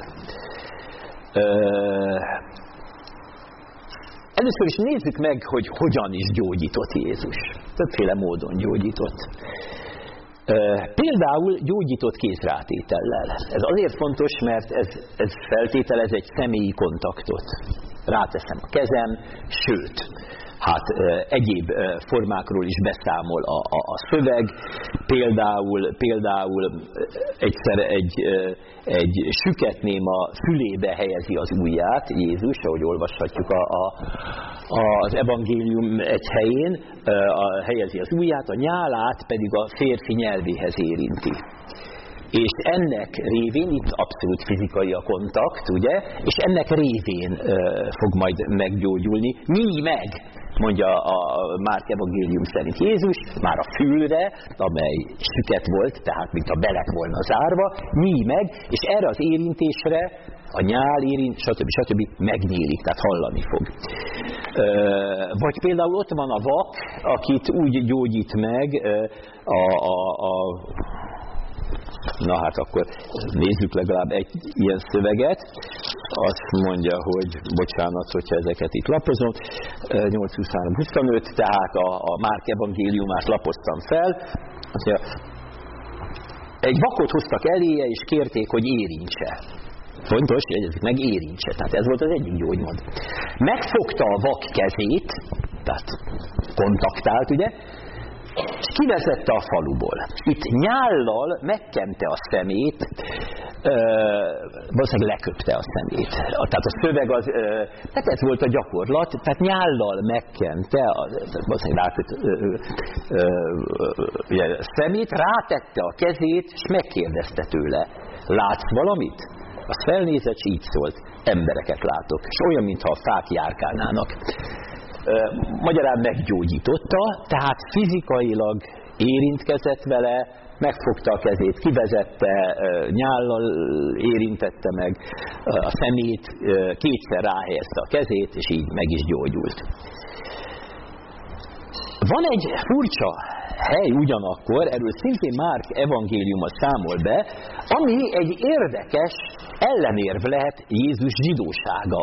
Uh, először is nézzük meg, hogy hogyan is gyógyított Jézus. Többféle módon gyógyított. Uh, például gyógyított kézrátétellel. Ez azért fontos, mert ez, ez feltételez egy személyi kontaktot. Ráteszem a kezem, sőt, hát uh, egyéb uh, formákról is beszámol a, a, a szöveg. Például, például egyszer egy, uh, egy süketnéma fülébe helyezi az ujját Jézus, ahogy olvashatjuk a, a, az evangélium egy helyén, a, helyezi az ujját, a nyálát pedig a férfi nyelvéhez érinti. És ennek révén, itt abszolút fizikai a kontakt, ugye, és ennek révén uh, fog majd meggyógyulni. Nyíj meg, mondja a Márk evangélium szerint Jézus, már a fülre, amely süket volt, tehát mintha be lett volna zárva, nyíj meg, és erre az érintésre a nyál érint, stb. stb. Megnyílik, tehát hallani fog. Vagy például ott van a vak, akit úgy gyógyít meg a, a, a na hát akkor nézzük legalább egy ilyen szöveget. Azt mondja, hogy bocsánat, hogyha ezeket itt lapozom, nyolc huszonhárom huszonöt, tehát a, a Márk evangéliumát lapoztam fel. Azt mondja, egy vakot hoztak eléje, és kérték, hogy érintse. Fontos, jegyezzük meg, érintse. Tehát ez volt az egyik gyógymód. Megfogta a vak kezét, tehát kontaktált, ugye, és kivezette a faluból. Itt nyállal megkente a szemét, ö, valószínűleg leköpte a szemét. Tehát a szöveg az, ö, tehát ez volt a gyakorlat, tehát nyállal megkente a, valószínűleg ráköt, ö, ö, ö, a szemét, rátette a kezét, és megkérdezte tőle, látsz valamit? Az felnézett, és így szólt, embereket látok, és olyan, mintha a fák járkálnának. Magyarán meggyógyította, tehát fizikailag érintkezett vele, megfogta a kezét, kivezette, nyállal érintette meg a szemét, kétszer ráhelyezte a kezét, és így meg is gyógyult. Van egy furcsa hely ugyanakkor, erről szintén Márk evangéliuma számol be, ami egy érdekes ellenérv lehet Jézus zsidósága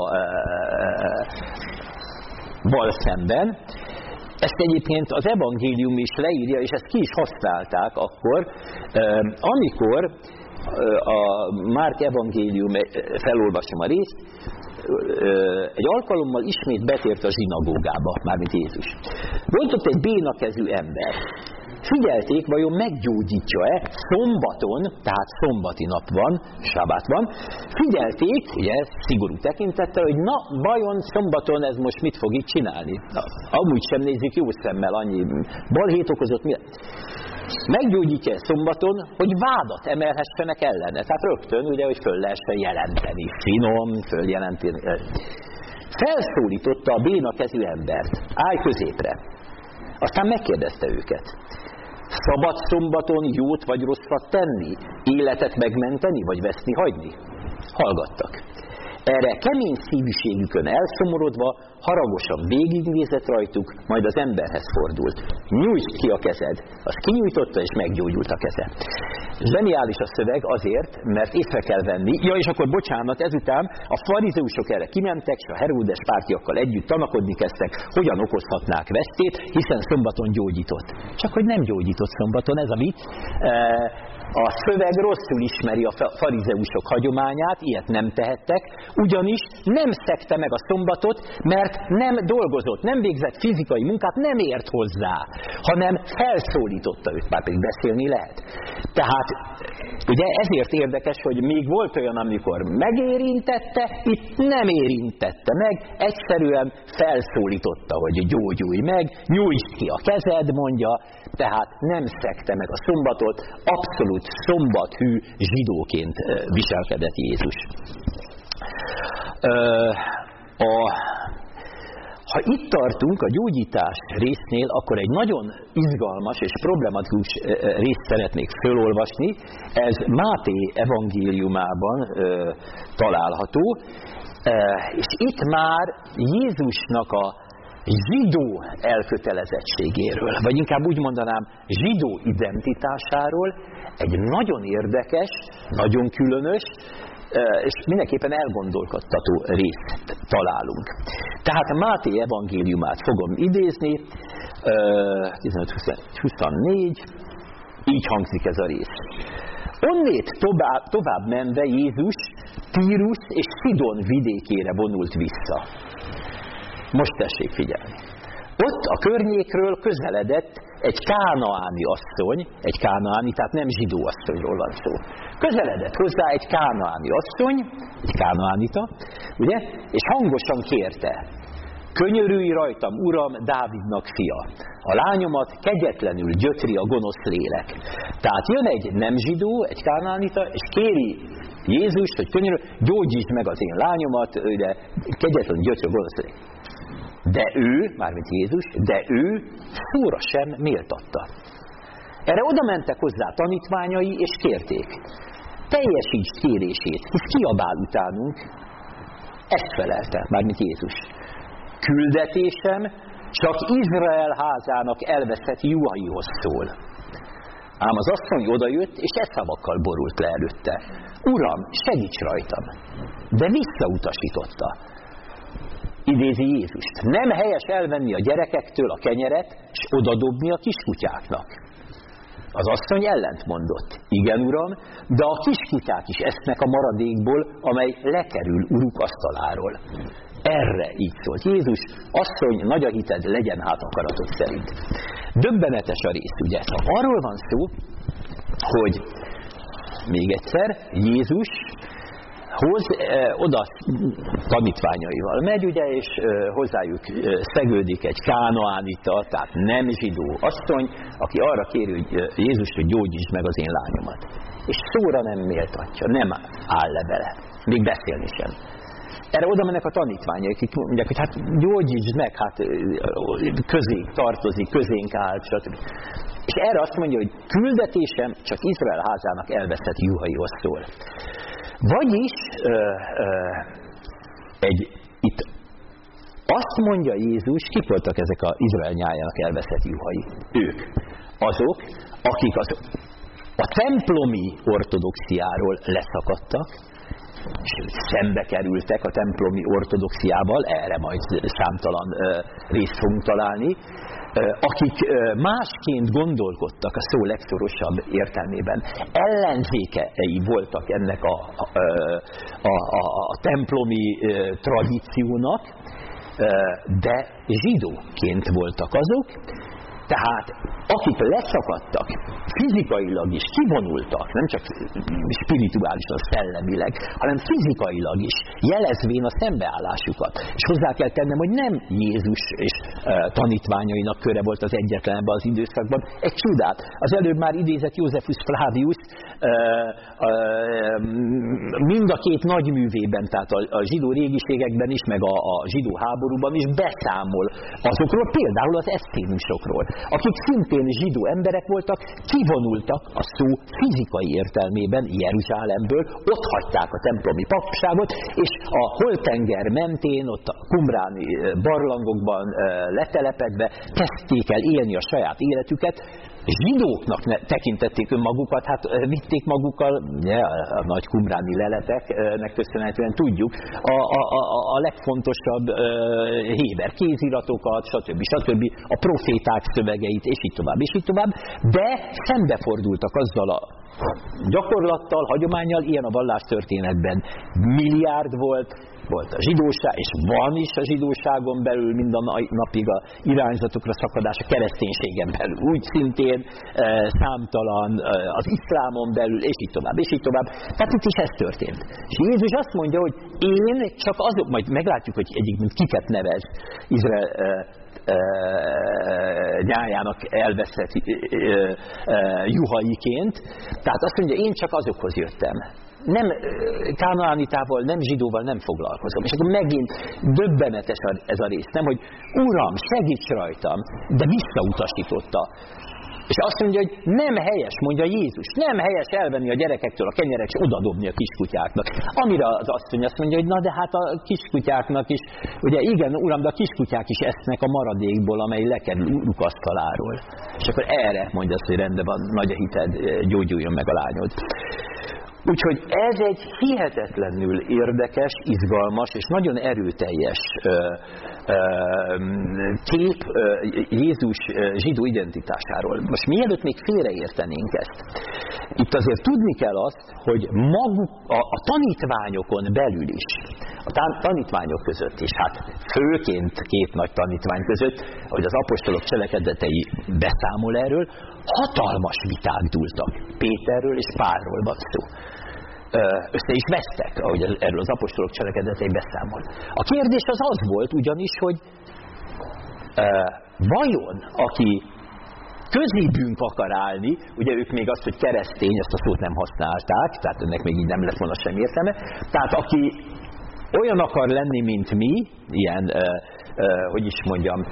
val szemben. Ezt egyébként az evangélium is leírja, és ezt ki is használták akkor, amikor a Márk evangélium, felolvasom a részt, egy alkalommal ismét betért a zsinagógába, mármint Jézus. Volt ott egy bénakezű ember. Figyelték, vajon meggyógyítja-e szombaton, tehát szombati nap van, sábát van, figyelték, ugye szigorú tekintettel, hogy na, vajon szombaton ez most mit fog itt csinálni? Na, amúgy sem nézik jó szemmel, annyi balhét okozott, mi? Meggyógyítja szombaton, hogy vádat emelhessenek ellene. Tehát rögtön, ugye, hogy föl lehessen jelenteni. Finom, följelenteni. Felszólította a bénakezű embert. Állj középre. Aztán megkérdezte őket. Szabad szombaton jót vagy rosszat tenni? Életet megmenteni, vagy veszni hagyni? Hallgattak. Erre kemény szívűségükön elszomorodva, haragosan végignézett rajtuk, majd az emberhez fordult. Nyújtsd ki a kezed. Azt kinyújtotta, és meggyógyult a keze. Zseniális a szöveg azért, mert észre kell venni. Ja, és akkor bocsánat, ezután a farizeusok erre kimentek, és a Heródes pártiakkal együtt tanakodni kezdtek, hogyan okozhatnák vesztét, hiszen szombaton gyógyított. Csak hogy nem gyógyított szombaton, ez a vicc. A szöveg rosszul ismeri a farizeusok hagyományát, ilyet nem tehettek, ugyanis nem szegte meg a szombatot, mert nem dolgozott, nem végzett fizikai munkát, nem ért hozzá, hanem felszólította őt, már pedig beszélni lehet. Tehát ugye ezért érdekes, hogy még volt olyan, amikor megérintette, itt nem érintette meg, egyszerűen felszólította, hogy gyógyulj meg, nyújtsd ki a kezed, mondja, tehát nem szegte meg a szombatot, abszolút szombathű zsidóként viselkedett Jézus. A, ha itt tartunk a gyógyítás résznél, akkor egy nagyon izgalmas és problematikus részt szeretnék fölolvasni. Ez Máté evangéliumában található, és itt már Jézusnak a zsidó elkötelezettségéről, vagy inkább úgy mondanám, zsidó identitásáról egy nagyon érdekes, nagyon különös, és mindenképpen elgondolkodtató részt találunk. Tehát Máté evangéliumát fogom idézni, tizenöt huszonnégy, így hangzik ez a rész. Onnét tovább, tovább menve Jézus Tírus és Szidon vidékére vonult vissza. Most tessék figyelni. Ott a környékről közeledett egy kánaáni asszony, egy kánaáni, tehát nem zsidó asszonyról van szó. Közeledett hozzá egy kánaáni asszony, egy kánaánita, ugye, és hangosan kérte, könyörülj rajtam, Uram, Dávidnak fia, a lányomat kegyetlenül gyötri a gonosz lélek. Tehát jön egy nem zsidó, egy kánaánita, és kéri Jézust, hogy könyörülj, gyógyítsd meg az én lányomat, ugye, kegyetlenül gyötri a gonosz lélek. De ő, mármint Jézus, de ő szóra sem méltatta. Erre oda mentek hozzá tanítványai, és kérték, teljesítsd kérését, hisz kiabál utánunk. Ezt felelte, mármint Jézus. Küldetésem csak Izrael házának elveszett juhaihoz szól. Ám az asszony odajött, és e szavakkal borult le előtte. Uram, segíts rajtam! De visszautasította. Idézi Jézust. Nem helyes elvenni a gyerekektől a kenyeret, és odadobni a kiskutyáknak. Az asszony ellent mondott. Igen, Uram, de a kiskutyák is esznek a maradékból, amely lekerül uruk asztaláról. Erre így szólt Jézus, asszony, nagy a hited, legyen hát akaratod szerint. Döbbenetes a rész, ugye? Arról van szó, hogy még egyszer, Jézus hoz eh, oda tanítványaival megy, ugye, és eh, hozzájuk eh, szegődik egy kánaánita, tehát nem zsidó asszony, aki arra kéri, hogy eh, Jézus, hogy gyógyítsd meg az én lányomat. És szóra nem méltatja, nem áll le bele, még beszélni sem. Erre oda mennek a tanítványai, akik mondják, hogy hát gyógyítsd meg, hát közénk tartozik, közénk állt, stb. És erre azt mondja, hogy küldetésem csak Izrael házának elveszett juhaihoz szól. Vagyis ö, ö, egy, itt azt mondja Jézus, kik voltak ezek az Izrael nyájának elveszett juhai? Ők. Azok, akik az, a templomi ortodoxiáról leszakadtak, sőt, szembe kerültek a templomi ortodoxiával, erre majd számtalan ö, részt fogunk találni, ö, akik ö, másként gondolkodtak a szó legszorosabb értelmében. Ellenzékei voltak ennek a, a, a, a, a templomi ö, tradíciónak, ö, de zsidóként voltak azok, tehát akik leszakadtak, fizikailag is kivonultak, nem csak spirituálisan, szellemileg, hanem fizikailag is, jelezvén a szembeállásukat. És hozzá kell tennem, hogy nem Jézus és e, tanítványainak köre volt az egyetlen ebben az időszakban. Egy csodát. Az előbb már idézett Józsefus Flavius e, e, mind a két nagyművében, tehát a, a zsidó régiségekben is, meg a, a zsidó háborúban is beszámol azokról, például az eszténusokról, akik szintén zsidó emberek voltak, kivonultak a szó fizikai értelmében Jeruzsálemből, ott hagyták a templomi papságot, és a Holtenger mentén, ott a kumráni barlangokban letelepedve kezdték el élni a saját életüket. Zsidóknak tekintették önmagukat, hát vitték magukkal, ja, a nagy kumráni leleteknek köszönhetően tudjuk, a, a, a, a legfontosabb uh, héber kéziratokat, stb. stb. A proféták szövegeit, és így tovább, és így tovább, de szembefordultak azzal a gyakorlattal, hagyománnyal, ilyen a vallástörténetben milliárd volt, volt a zsidóság, és van is a zsidóságon belül mind a napig a irányzatokra szakadás, a kereszténységen belül úgy szintén, e, számtalan e, az iszlámon belül, és így tovább, és így tovább. Tehát itt is ez történt. És Jézus azt mondja, hogy én csak azok, majd meglátjuk, hogy egyébként kiket nevez Izrael e, e, nyájának elveszett e, e, juhaiként. Tehát azt mondja, én csak azokhoz jöttem. Nem kánaánitával, nem zsidóval nem foglalkozom. És akkor megint döbbenetes ez a rész, nem, hogy Uram, segíts rajtam, de visszautasította. És azt mondja, hogy nem helyes, mondja Jézus, nem helyes elvenni a gyerekektől a kenyeret és odadobni a kiskutyáknak. Amire az asszony azt mondja, hogy na de hát a kiskutyáknak is, ugye igen, Uram, de a kiskutyák is esznek a maradékból, amely lekerül Uruk asztaláról. És akkor erre mondja azt, hogy rendben van, nagy a hited, gyógyuljon meg a lányod. Úgyhogy ez egy hihetetlenül érdekes, izgalmas és nagyon erőteljes ö, ö, kép ö, Jézus zsidó identitásáról. Most mielőtt még félreértenénk ezt, itt azért tudni kell azt, hogy maguk, a, a tanítványokon belül is, a tanítványok között is, hát főként két nagy tanítvány között, ahogy az apostolok cselekedetei beszámol erről, hatalmas viták dúltak. Péterről és Pálról van szó. Össze is vesztek, ahogy erről az apostolok cselekedetei beszámol. A kérdés az az volt ugyanis, hogy e, vajon, aki közébünk akar állni, ugye ők még azt, hogy keresztény, ezt a szót nem használták, tehát ennek még így nem lett volna semmi értelme, tehát aki olyan akar lenni, mint mi, ilyen, e, e, hogy is mondjam,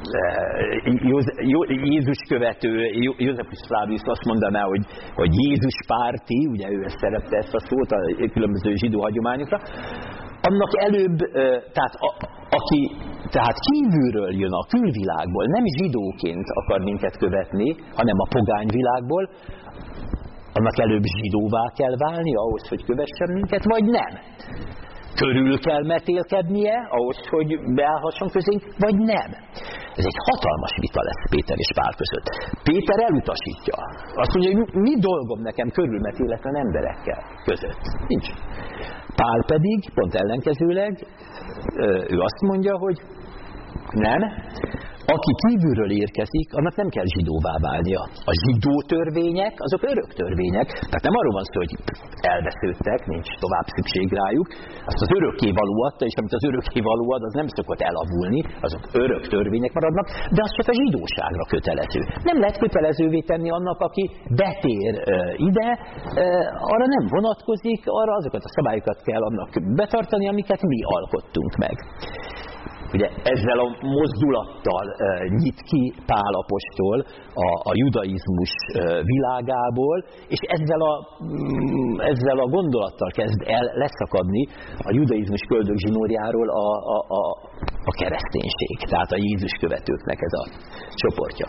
Jézus követő, Józsefus Flavius azt mondaná, hogy, hogy Jézus párti, ugye ő szerepte ezt a szót a különböző zsidó hagyományokra, annak előbb, tehát a, aki tehát kívülről jön a külvilágból, nem zsidóként akar minket követni, hanem a pogányvilágból, annak előbb zsidóvá kell válni ahhoz, hogy kövessen minket, vagy nem. Körül kell metélkednie ahhoz, hogy beállhasson közénk, vagy nem. Ez egy hatalmas vita lesz Péter és Pál között. Péter elutasítja. Azt mondja, hogy mi dolgom nekem körülmetéletlen emberekkel között. Nincs. Pál pedig, pont ellenkezőleg, ő azt mondja, hogy nem. aki kívülről érkezik, annak nem kell zsidóvá válnia. A zsidó törvények, azok örök törvények, tehát nem arról van szó, hogy elvesződtek, nincs tovább szükség rájuk, azt az örökkévaló adta, és amit az örökkévaló ad, az nem szokott elavulni, azok örök törvények maradnak, de az csak a zsidóságra kötelező. Nem lehet kötelezővé tenni annak, aki betér uh, ide, uh, arra nem vonatkozik, arra azokat a szabályokat kell annak betartani, amiket mi alkottunk meg. Ugye ezzel a mozdulattal uh, nyit ki Pál apostol a, a judaizmus uh, világából, és ezzel a, mm, ezzel a gondolattal kezd el leszakadni a judaizmus köldögzsinórjáról a, a, a, a kereszténység, tehát a Jézus követőknek ez a csoportja.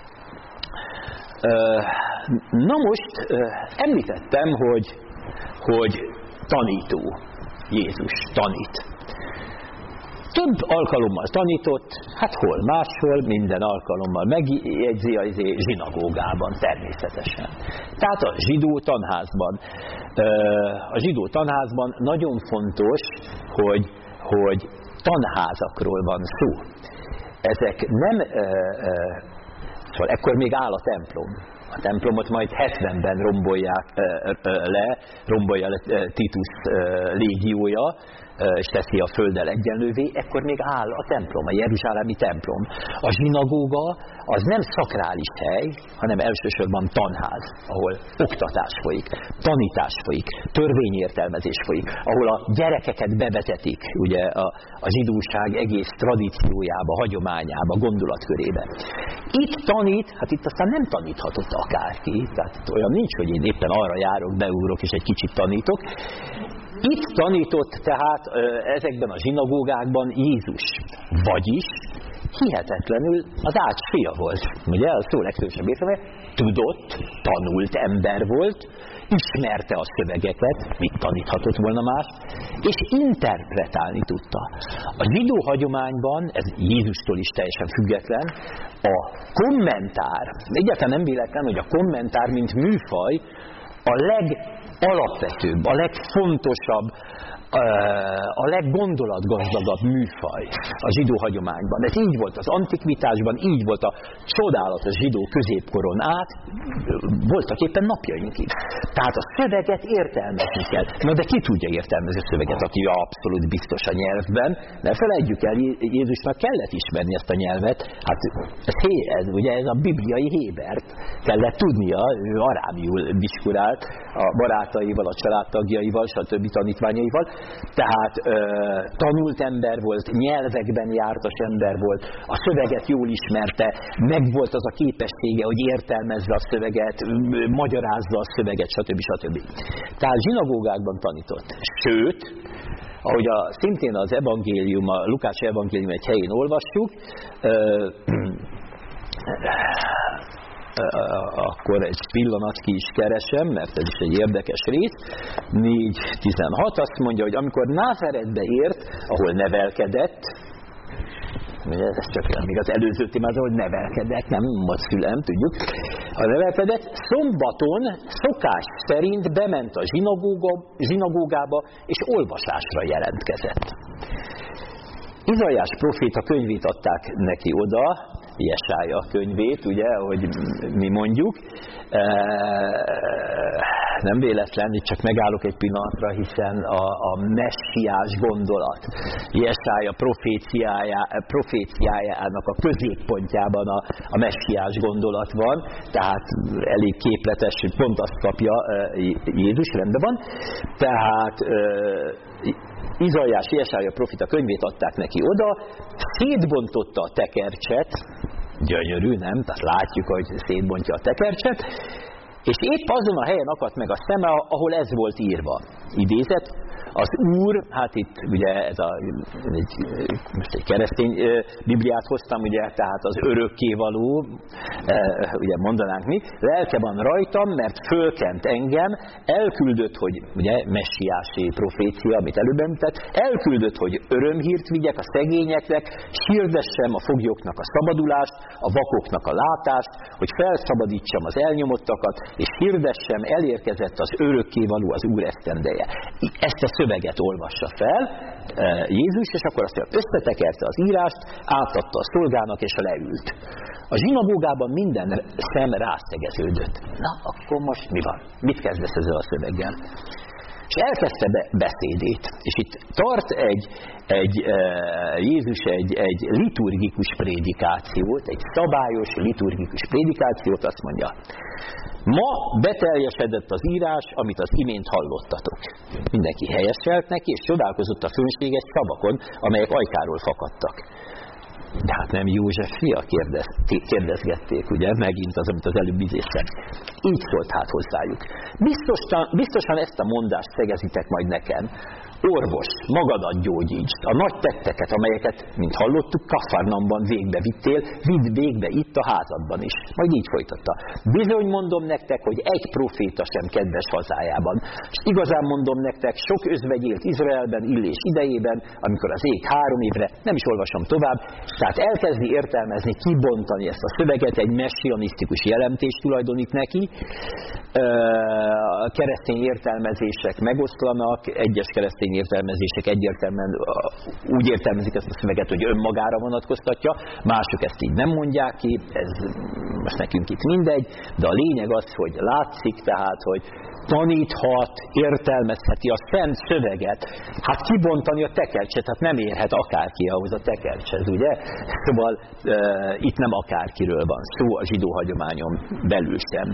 Uh, na most uh, említettem, hogy, hogy tanító, Jézus tanít. Több alkalommal tanított, hát hol máshol, minden alkalommal megjegyzi a zsinagógában természetesen. Tehát a zsidó tanházban. A zsidó tanházban nagyon fontos, hogy, hogy tanházakról van szó. Ezek nem, szóval ekkor még áll a templom. A templomot majd hetvenben rombolják le, rombolja le Titus légiója, és teszi a földdel egyenlővé, ekkor még áll a templom, a jeruzsálemi templom. A zsinagóga az nem szakrális hely, hanem elsősorban tanház, ahol oktatás folyik, tanítás folyik, törvényértelmezés folyik, ahol a gyerekeket bevezetik ugye, a, a zsidóság egész tradíciójába, hagyományába, gondolatkörébe. Itt tanít, hát itt aztán nem taníthatott akárki, tehát olyan nincs, hogy én éppen arra járok, beugrok és egy kicsit tanítok. Itt tanított tehát ezekben a zsinagógákban Jézus, vagyis hihetetlenül az Ács fia volt, ugye, a szó legszősebb értelme, tudott, tanult ember volt, ismerte a szövegeket, mit taníthatott volna más, és interpretálni tudta. A zsidó hagyományban, ez Jézustól is teljesen független, a kommentár, egyáltalán nem véletlen, hogy a kommentár, mint műfaj, a legalapvetőbb, a legfontosabb, a leggondolatgazdagabb műfaj a zsidó hagyományban. Ez így volt az antikvitásban, így volt a csodálatos zsidó középkoron át, voltak éppen napjainkig. Tehát a szöveget értelmezni kell. Na de ki tudja értelmezni a szöveget, aki abszolút biztos a nyelvben? Ne felejtjük el, Jézusnak kellett ismerni ezt a nyelvet. Hát ez, ez, ugye ez a bibliai Hébert kellett tudnia, ő arámiul diskurált a barátaival, a családtagjaival, stb. Tanítványaival. Tehát ö, tanult ember volt, nyelvekben jártas ember volt, a szöveget jól ismerte, megvolt az a képessége, hogy értelmezze a szöveget, magyarázza a szöveget, stb. stb. Tehát zsinagógákban tanított. Sőt, ahogy a, szintén az evangélium, a Lukács evangélium egy helyén olvassuk, ö, akkor egy pillanat ki is keresem, mert ez is egy érdekes rész. négy tizenhat azt mondja, hogy amikor Názáretbe ért, ahol nevelkedett, ez csak még az előző témázó, hogy nevelkedett, nem volt szülem, tudjuk. A nevelkedett, szombaton szokás szerint bement a zsinagóga, zsinagógába, és olvasásra jelentkezett. Izaiás proféta könyvét adták neki oda, Jesája könyvét, ugye, ahogy mi mondjuk. E, nem véletlen, itt csak megállok egy pillanatra, hiszen a, a messiás gondolat, Jesája proféciájá, proféciájának a középpontjában a, a messiás gondolat van, tehát elég képletes, hogy pont azt kapja Jézus, rendben van. Tehát Izaiás, Jesája profita könyvét adták neki oda, szétbontotta a tekercset, gyönyörű, nem? Tehát látjuk, hogy szétbontja a tekercset, és épp azon a helyen akadt meg a szeme, ahol ez volt írva. Idézet, az Úr, hát itt ugye ez a, egy, most egy keresztény Bibliát hoztam, ugye, tehát az örökkévaló, ugye mondanánk mi, lelke van rajtam, mert fölkent engem, elküldött, hogy ugye messiási profécia, amit előbb említett, elküldött, hogy örömhírt vigyek a szegényeknek, hirdessem a foglyoknak a szabadulást, a vakoknak a látást, hogy felszabadítsam az elnyomottakat, és hirdessem, elérkezett az örökkévaló, az Úr esztendeje. Ezt a szöveget olvassa fel Jézus, és akkor azt mondja, összetekerte az írást, átadta a szolgának, és leült. A zsinagógában minden szem rászegeződött. Na, akkor most mi van? Mit kezdesz ezzel a szöveggel? És elkezdte be beszédét. És itt tart egy, egy e, Jézus egy, egy liturgikus prédikációt, egy szabályos liturgikus prédikációt, azt mondja, ma beteljesedett az írás, amit az imént hallottatok. Mindenki helyeselt neki, és csodálkozott a fönséges szavakon, amelyek ajkáról fakadtak. De hát nem József fia, kérdez, kérdezgették, ugye, megint az, amit az előbb idéztem. Így szólt hát hozzájuk. Biztosan, biztosan ezt a mondást szegezitek majd nekem. Orvos, magadat gyógyítsd, a nagy tetteket, amelyeket, mint hallottuk, Kafarnaumban végbe vittél, vidd végbe itt a házadban is. Majd így folytatta. Bizony mondom nektek, hogy egy proféta sem kedves hazájában. És igazán mondom nektek, sok özvegy élt Izraelben, Illés idejében, amikor az ég három évre, nem is olvasom tovább, tehát elkezdi értelmezni, kibontani ezt a szöveget, egy messianisztikus jelentést tulajdonít neki. A keresztény értelmezések megoszlanak, egyes keresztény értelmezések egyértelműen úgy értelmezik ezt a szöveget, hogy önmagára vonatkoztatja, mások ezt így nem mondják ki, ez most nekünk itt mindegy, de a lényeg az, hogy látszik tehát, hogy taníthat, értelmezheti a szent szöveget, hát kibontani a tekercset, hát nem érhet akárki ahhoz a tekercshez, ugye? Szóval e, itt nem akárkiről van szó a zsidó hagyományon belül sem.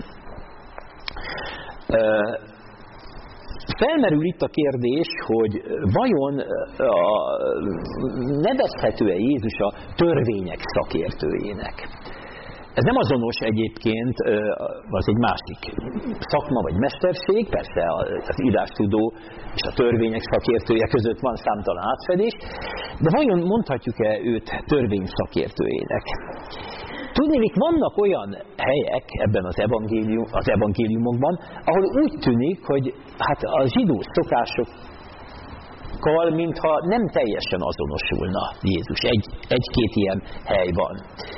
E, Felmerül itt a kérdés, hogy vajon a, nevezhető-e Jézus a törvények szakértőjének? Ez nem azonos egyébként, az egy másik szakma vagy mesterség, persze az írástudó és a törvények szakértője között van számtalan átfedés, de vajon mondhatjuk-e őt törvény szakértőjének? Tudnélik, vannak olyan helyek ebben az, evangélium, az evangéliumokban, ahol úgy tűnik, hogy hát a zsidó szokásokkal, mintha nem teljesen azonosulna Jézus. Egy, egy-két ilyen hely van.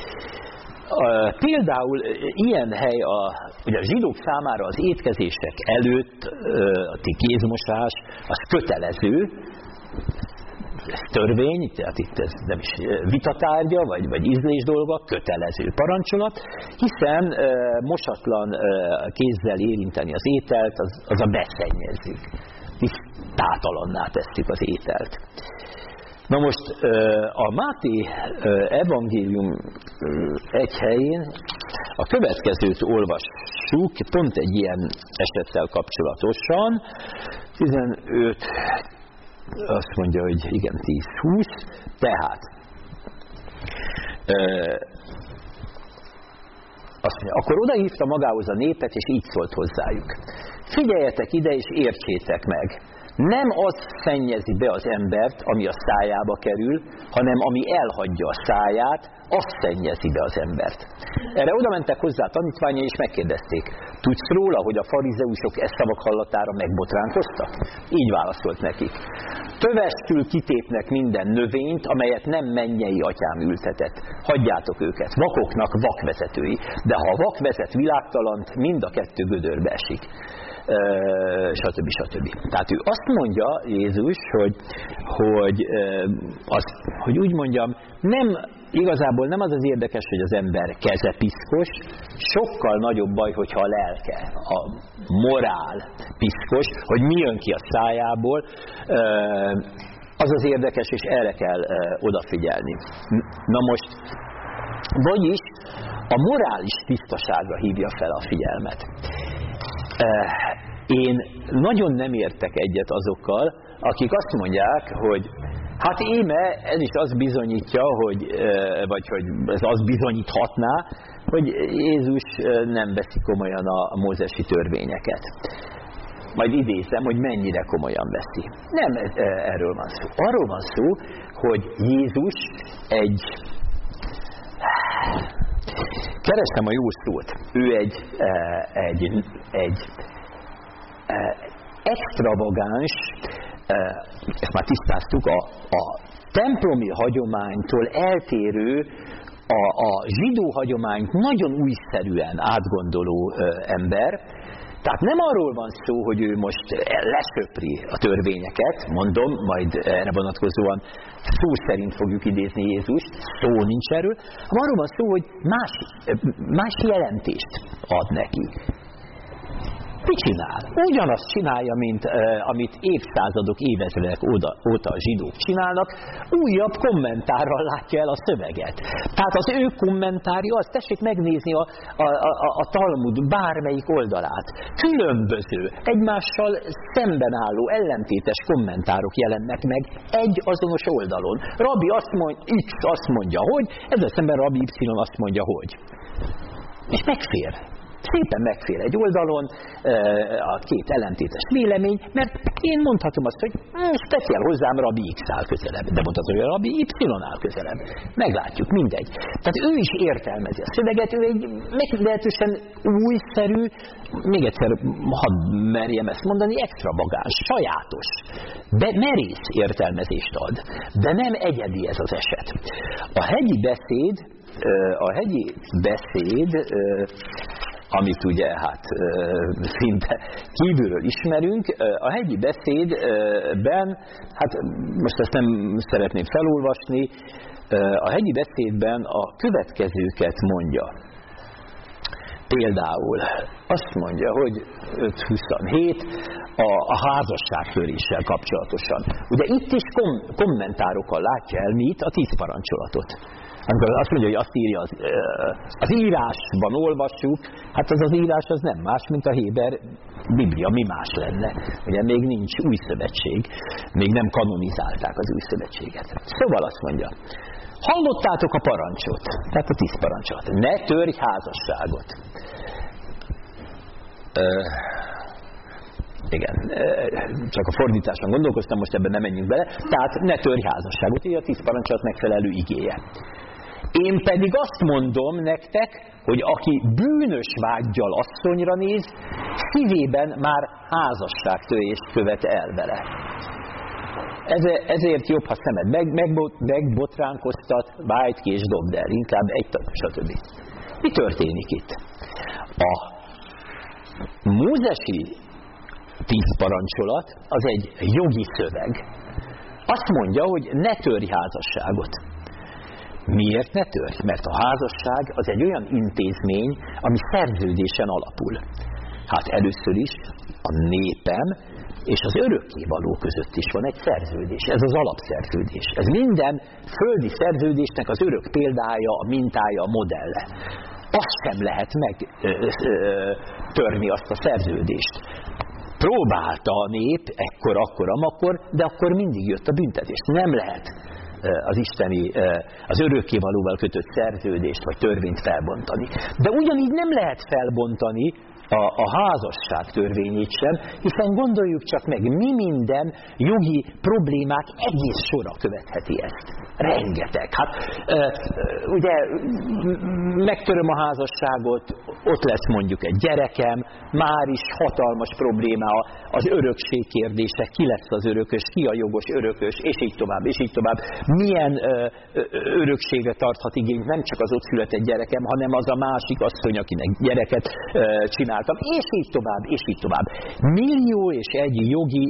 Például ilyen hely a, ugye a zsidók számára az étkezések előtt a kézmosás az kötelező, ez törvény, tehát itt ez nem is vitatárgya, vagy, vagy ízlés dolga, kötelező parancsolat, hiszen e, mosatlan e, kézzel érinteni az ételt, az, az a beszennyezzük, hisz tátalanná tesszük az ételt. Na most e, a Máté e, evangélium e, egy helyén a következőt olvassuk, pont egy ilyen esettel kapcsolatosan, tizenöt azt mondja, hogy igen, tíz húsz, tehát e, azt mondja, akkor odahívta magához a népet, és így szólt hozzájuk. Figyeljetek ide, és értsétek meg, nem az szennyezi be az embert, ami a szájába kerül, hanem ami elhagyja a száját, az szennyezi be az embert. Erre oda mentek hozzá a tanítványai, és megkérdezték, tudsz róla, hogy a farizeusok e szavak hallatára megbotránkoztak? Így válaszolt nekik. Tövesztül kitépnek minden növényt, amelyet nem mennyei atyám ültetett. Hagyjátok őket, vakoknak vakvezetői, de ha a vak vezet világtalant, mind a kettő gödörbe esik. Uh, stb. stb. Tehát ő azt mondja, Jézus, hogy, hogy, uh, az, hogy úgy mondjam, nem, igazából nem az az érdekes, hogy az ember keze piszkos, sokkal nagyobb baj, hogyha a lelke, a morál piszkos, hogy mi jön ki a szájából, uh, az az érdekes, és erre kell uh, odafigyelni. Na most, vagyis a morális tisztaságra hívja fel a figyelmet. Én nagyon nem értek egyet azokkal, akik azt mondják, hogy hát íme, ez is azt bizonyítja, hogy, vagy hogy ez azt bizonyíthatná, hogy Jézus nem veszi komolyan a mózesi törvényeket. Majd idézem, hogy mennyire komolyan veszi. Nem erről van szó. Arról van szó, hogy Jézus egy... Kerestem a jó szót. Ő egy, egy, egy extravagáns, ezt már tisztáztuk, a, a templomi hagyománytól eltérő, a, a zsidó hagyományt nagyon újszerűen átgondoló ember, Tehát nem arról van szó, hogy ő most lesöpri a törvényeket, mondom, majd erre vonatkozóan szó szerint fogjuk idézni Jézust, szó nincs erről, hanem arról van szó, hogy más, más jelentést ad neki. Mit csinál? Ugyanazt csinálja, mint uh, amit évszázadok, évezredek óta, óta a zsidók csinálnak, újabb kommentárral látja el a szöveget. Tehát az ő kommentárja, azt tessék megnézni a, a, a, a Talmud bármelyik oldalát. Különböző, egymással szemben álló, ellentétes kommentárok jelennek meg egy azonos oldalon. Rabbi azt mondja, X azt mondja, hogy, ezzel szemben Rabbi Y azt mondja, hogy. És megfér. Szépen megfér egy oldalon a két ellentétes vélemény, mert én mondhatom azt, hogy speciál hozzám Rabbi X áll közelebb, de mondhatom, hogy Rabbi Y áll közelebb. Meglátjuk, mindegy. Tehát ő is értelmezi a szöveget, ő egy meglehetősen újszerű, még egyszer hadd merjem ezt mondani, extravagáns, sajátos, de merész értelmezést ad. De nem egyedi ez az eset. A hegyi beszéd, a hegyi beszéd, amit ugye hát szinte kívülről ismerünk, a hegyi beszédben, hát most ezt nem szeretném felolvasni, a hegyi beszédben a következőket mondja. Például azt mondja, hogy öt huszonhét a, a házasságtöréssel kapcsolatosan. Ugye itt is kom, kommentárokkal látja el mit? A tíz parancsolatot. Amikor azt mondja, hogy azt írja, az, az írásban olvassuk, hát az az írás az nem más, mint a héber Biblia, mi más lenne. Ugye még nincs új szövetség, még nem kanonizálták az új szövetséget. Szóval azt mondja, hallottátok a parancsot, tehát a tíz parancsot, ne törj házasságot. Uh, igen, csak a fordításon gondolkoztam, most ebben nem menjünk bele, tehát ne törj házasságot, így a tíz parancsolat megfelelő igéje. Én pedig azt mondom nektek, hogy aki bűnös vággyal asszonyra néz, szívében már házasságtörést követ el vele. Ezért jobb, ha szemed meg, megbot, megbotránkoztat, vájt ki és dobd el, inkább egy tag, stb. Mi történik itt? A mózesi tíz parancsolat az egy jogi szöveg. Azt mondja, hogy ne törj házasságot. Miért ne törj? Mert a házasság az egy olyan intézmény, ami szerződésen alapul. Hát először is a népem és az örökkévaló között is van egy szerződés. Ez az alapszerződés. Ez minden földi szerződésnek az örök példája, a mintája, a modelle. Azt sem lehet megtörni azt a szerződést. Próbálta a nép ekkor, akkor, amakkor, de akkor mindig jött a büntetés. Nem lehet az isteni, az örökkévalóval kötött szerződést vagy törvényt felbontani. De ugyanígy nem lehet felbontani a, a házasság törvényét sem, hiszen gondoljuk csak meg, mi minden jogi problémák egész sora követheti ezt. Rengeteg. Hát ugye megtöröm a házasságot, ott lesz mondjuk egy gyerekem, már is hatalmas probléma az örökség kérdése, ki lesz az örökös, ki a jogos örökös, és így tovább, és így tovább. Milyen örökségre tarthat igényt nem csak az ott született gyerekem, hanem az a másik asszony, akinek gyereket csináltam, és így tovább, és így tovább. Millió és egy jogi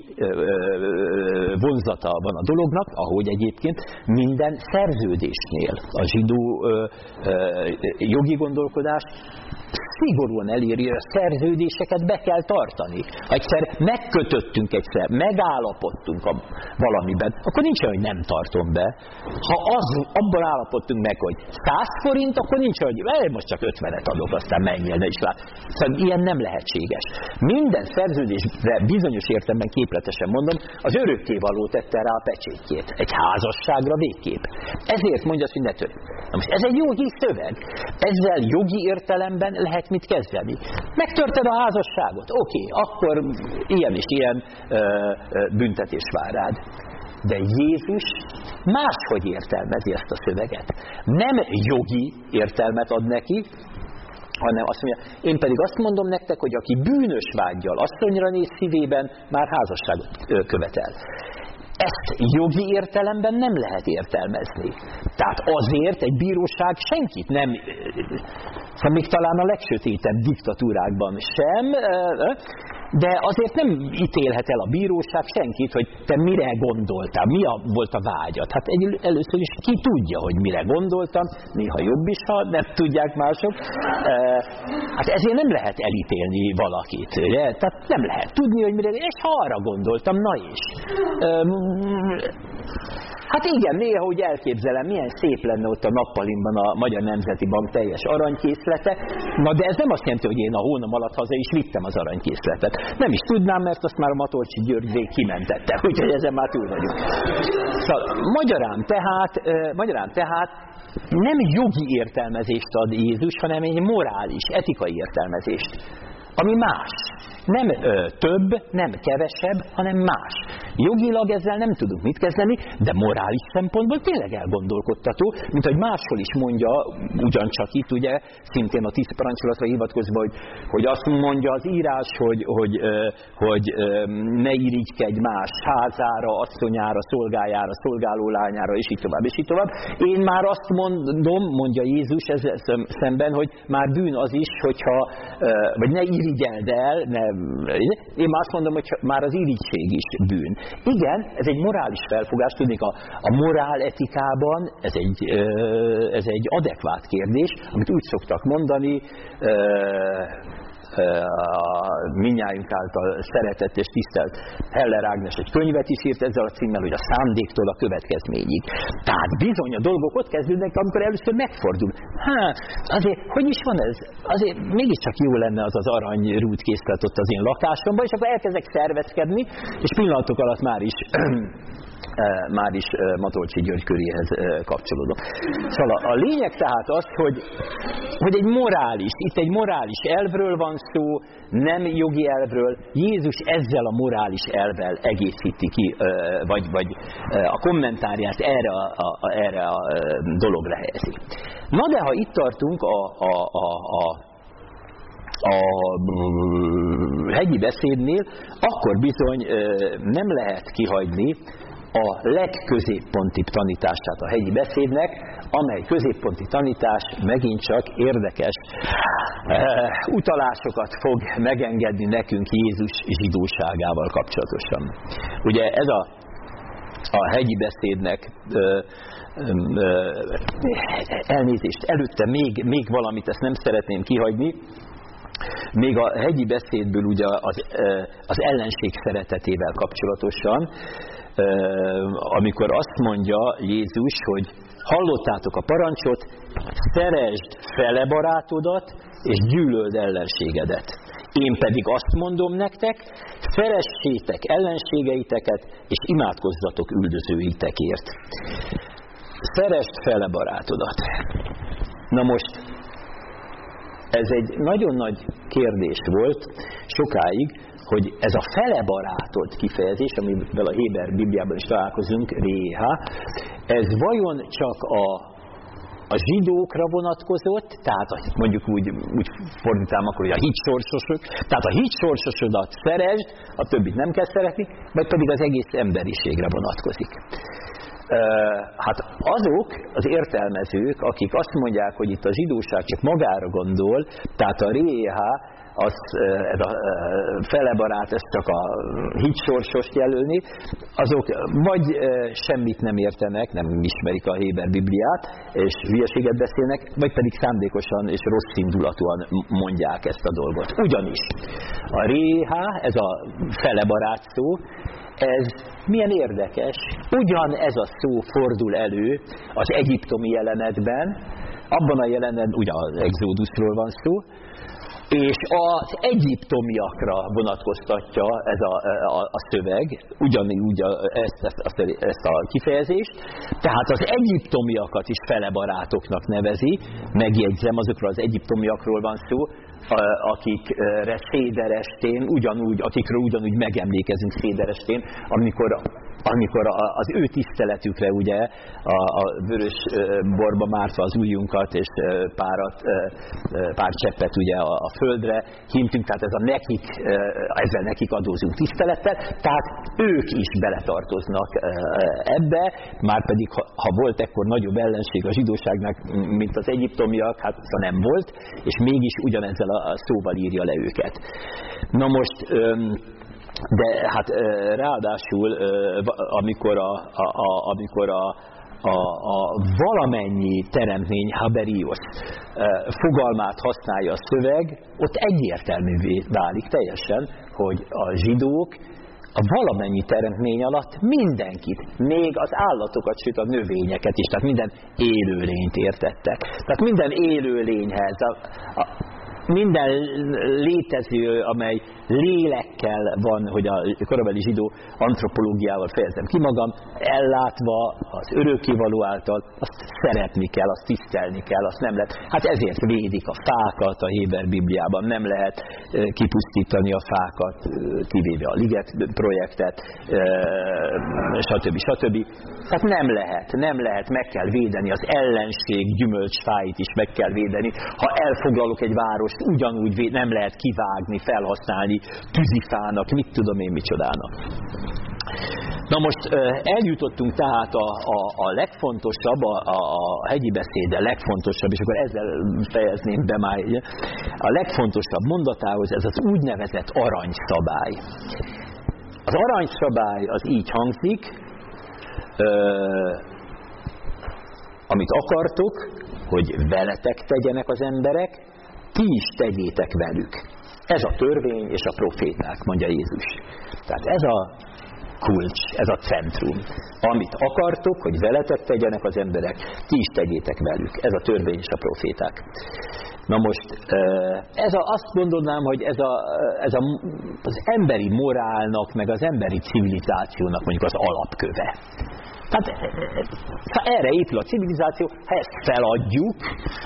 vonzata van a dolognak, ahogy egyébként minden szerződésnél a zsidó ö, ö, jogi gondolkodás szigorúan eléri, hogy a szerződéseket be kell tartani. Ha egyszer megkötöttünk egyszer, megállapodtunk a valamiben, akkor nincs olyan, hogy nem tartom be. Ha az, abban állapodtunk meg, hogy száz forint, akkor nincs olyan, hogy most csak ötvenet adok, aztán menjél, ne is lát. Szóval ilyen nem lehetséges. Minden szerződésre bizonyos értelemben képletesen mondom, az örökkévaló tette rá a pecsétjét. Egy házasságra végképp. Ezért mondja azt, hogy ne törj. Na most ez egy jogi szöveg. Ezzel jogi értelemben lehet mit kezdeni. Megtörted a házasságot? Oké, okay, akkor ilyen és ilyen ö, ö, büntetés vár rád. De Jézus máshogy értelmezi ezt a szöveget. Nem jogi értelmet ad neki, hanem azt mondja, én pedig azt mondom nektek, hogy aki bűnös vággyal asszonyra néz, szívében már házasságot követel. ezt jogi értelemben nem lehet értelmezni. Tehát azért egy bíróság senkit nem, szóval még talán a legsötétebb diktatúrákban sem, de azért nem ítélhet el a bíróság senkit, hogy te mire gondoltál, mi a, volt a vágyad. Hát egy, először is ki tudja, hogy mire gondoltam, néha jobb is, ha nem tudják mások. Hát ezért nem lehet elítélni valakit, ugye? Tehát nem lehet tudni, hogy mire, és ha arra gondoltam, na is. Hát igen, néha úgy elképzelem, milyen szép lenne ott a nappalimban a Magyar Nemzeti Bank teljes aranykészlete. Na de ez nem azt jelenti, hogy én a hónap alatt haza is vittem az aranykészletet. Nem is tudnám, mert azt már a Matolcsy György kimentette, úgyhogy ezen már túl vagyunk. Szóval magyarán tehát, magyarán tehát nem jogi értelmezést ad Jézus, hanem egy morális, etikai értelmezést, ami más. Nem ö, több, nem kevesebb, hanem más. Jogilag ezzel nem tudunk mit kezdeni, de morális szempontból tényleg elgondolkodtató, mint hogy máshol is mondja, ugyancsak itt ugye, szintén a tíz parancsolatra hivatkozva, hogy, hogy azt mondja az írás, hogy, hogy, ö, hogy ö, ne irigykedj más házára, asszonyára, szolgájára, szolgálólányára, és így tovább, és így tovább. Én már azt mondom, mondja Jézus ezzel szemben, hogy már bűn az is, hogyha, ö, vagy ne irigyeld el, ne én már azt mondom, hogy már az irigység is bűn. Igen, ez egy morális felfogás, tudnék a, a morál etikában ez egy, ez egy adekvát kérdés, amit úgy szoktak mondani, mindnyájunk által szeretett és tisztelt Heller Ágnes egy könyvet is írt ezzel a címmel, hogy a szándéktól a következményig. Tehát bizony a dolgok ott kezdődnek, amikor először megfordul. Hát, azért, hogy is van ez? Azért mégiscsak jó lenne az az aranyrúdkészlet ott az én lakásomban, és akkor elkezdek szervezkedni, és pillanatok alatt már is már is Matolcsy György köréhez kapcsolódom. Szóval a lényeg tehát az, hogy, hogy egy morális, itt egy morális elvről van szó, nem jogi elvről. Jézus ezzel a morális elvvel egészíti ki, vagy, vagy a kommentárját erre a, a, erre a dologra helyezi. Na de ha itt tartunk a, a, a, a a hegyi beszédnél, akkor bizony nem lehet kihagyni a legközéppontibb tanítását a hegyi beszédnek, amely középponti tanítás megint csak érdekes uh, utalásokat fog megengedni nekünk Jézus zsidóságával kapcsolatosan. Ugye ez a, a hegyi beszédnek uh, uh, elnézést, előtte még, még valamit, ezt nem szeretném kihagyni. Még a hegyi beszédből ugye az, az ellenség szeretetével kapcsolatosan, amikor azt mondja Jézus, hogy hallottátok a parancsot, szeresd fele barátodat, és gyűlöld ellenségedet. Én pedig azt mondom nektek, szeressétek ellenségeiteket, és imádkozzatok üldözőitekért. Szeresd fele barátodat. Na most, ez egy nagyon nagy kérdés volt sokáig, hogy ez a fele barátod kifejezés, amivel a Héber Bibliában is találkozunk, réha, ez vajon csak a, a zsidókra vonatkozott, tehát mondjuk úgy, úgy fordítám akkor, hogy a hitsorsosok, tehát a hitsorsosodat szeresd, a többit nem kell szeretni, vagy pedig az egész emberiségre vonatkozik. Hát azok az értelmezők, akik azt mondják, hogy itt a zsidóság csak magára gondol, tehát a réha, az, ez a felebarát, ez csak a hitsorsost jelölni, azok vagy semmit nem értenek, nem ismerik a Héber Bibliát, és hülyeséget beszélnek, vagy pedig szándékosan és rossz indulatúan mondják ezt a dolgot. Ugyanis a réha, ez a felebarát szó, ez milyen érdekes, ugyanez a szó fordul elő az egyiptomi jelenetben, abban a jelenetben, ugye az Exodusról van szó, és az egyiptomiakra vonatkoztatja ez a, a, a szöveg, ugyanígy ezt, ezt, ezt a kifejezést, tehát az egyiptomiakat is felebarátoknak nevezi, megjegyzem, azokról az egyiptomiakról van szó, akikre Széderestén, ugyanúgy, akikről ugyanúgy megemlékezünk Széderestén, amikor amikor az ő tiszteletükre ugye a, a vörös borba mártva az ujjunkat és párat, pár cseppet ugye a, a földre hintünk, tehát ez a nekik, ezzel nekik adózunk tisztelettel, tehát ők is beletartoznak ebbe, márpedig ha, ha volt ekkor nagyobb ellenség a zsidóságnak, mint az egyiptomiak, hát szóval nem volt, és mégis ugyanezzel a szóval írja le őket. Na most de hát ráadásul, amikor a, a, a, amikor a, a, a valamennyi teremtmény, haberios fogalmát használja a szöveg, ott egyértelművé válik teljesen, hogy a zsidók a valamennyi teremtmény alatt mindenkit, még az állatokat, sőt a növényeket is, tehát minden élőlényt értettek. Tehát minden élőlényhez, a, a, minden létező, amely lélekkel van, hogy a korabeli zsidó antropológiával fejezem ki magam, ellátva az örökkévaló által, azt szeretni kell, azt tisztelni kell, azt nem lehet. Hát ezért védik a fákat a Héber Bibliában, nem lehet kipusztítani a fákat, kivéve a Liget projektet, stb. stb. Tehát nem lehet, nem lehet, meg kell védeni, az ellenség gyümölcsfáit is meg kell védeni. Ha elfoglalok egy várost, ugyanúgy nem lehet kivágni, felhasználni tűzifának, mit tudom én micsodának. Na most eljutottunk tehát a, a, a legfontosabb, a, a, a hegyi beszéde legfontosabb, és akkor ezzel fejezném be már, a legfontosabb mondatához, ez az úgynevezett aranyszabály. Az aranyszabály az így hangzik, ö, amit akartok, hogy veletek tegyenek az emberek, ti is tegyétek velük. Ez a törvény és a proféták, mondja Jézus. Tehát ez a kulcs, ez a centrum. Amit akartok, hogy veletek tegyenek az emberek, ti is tegyétek velük. Ez a törvény és a proféták. Na most, ez a, azt gondolnám, hogy ez, a, ez a, az emberi morálnak, meg az emberi civilizációnak mondjuk az alapköve. Tehát ha erre épül a civilizáció, ha ezt feladjuk,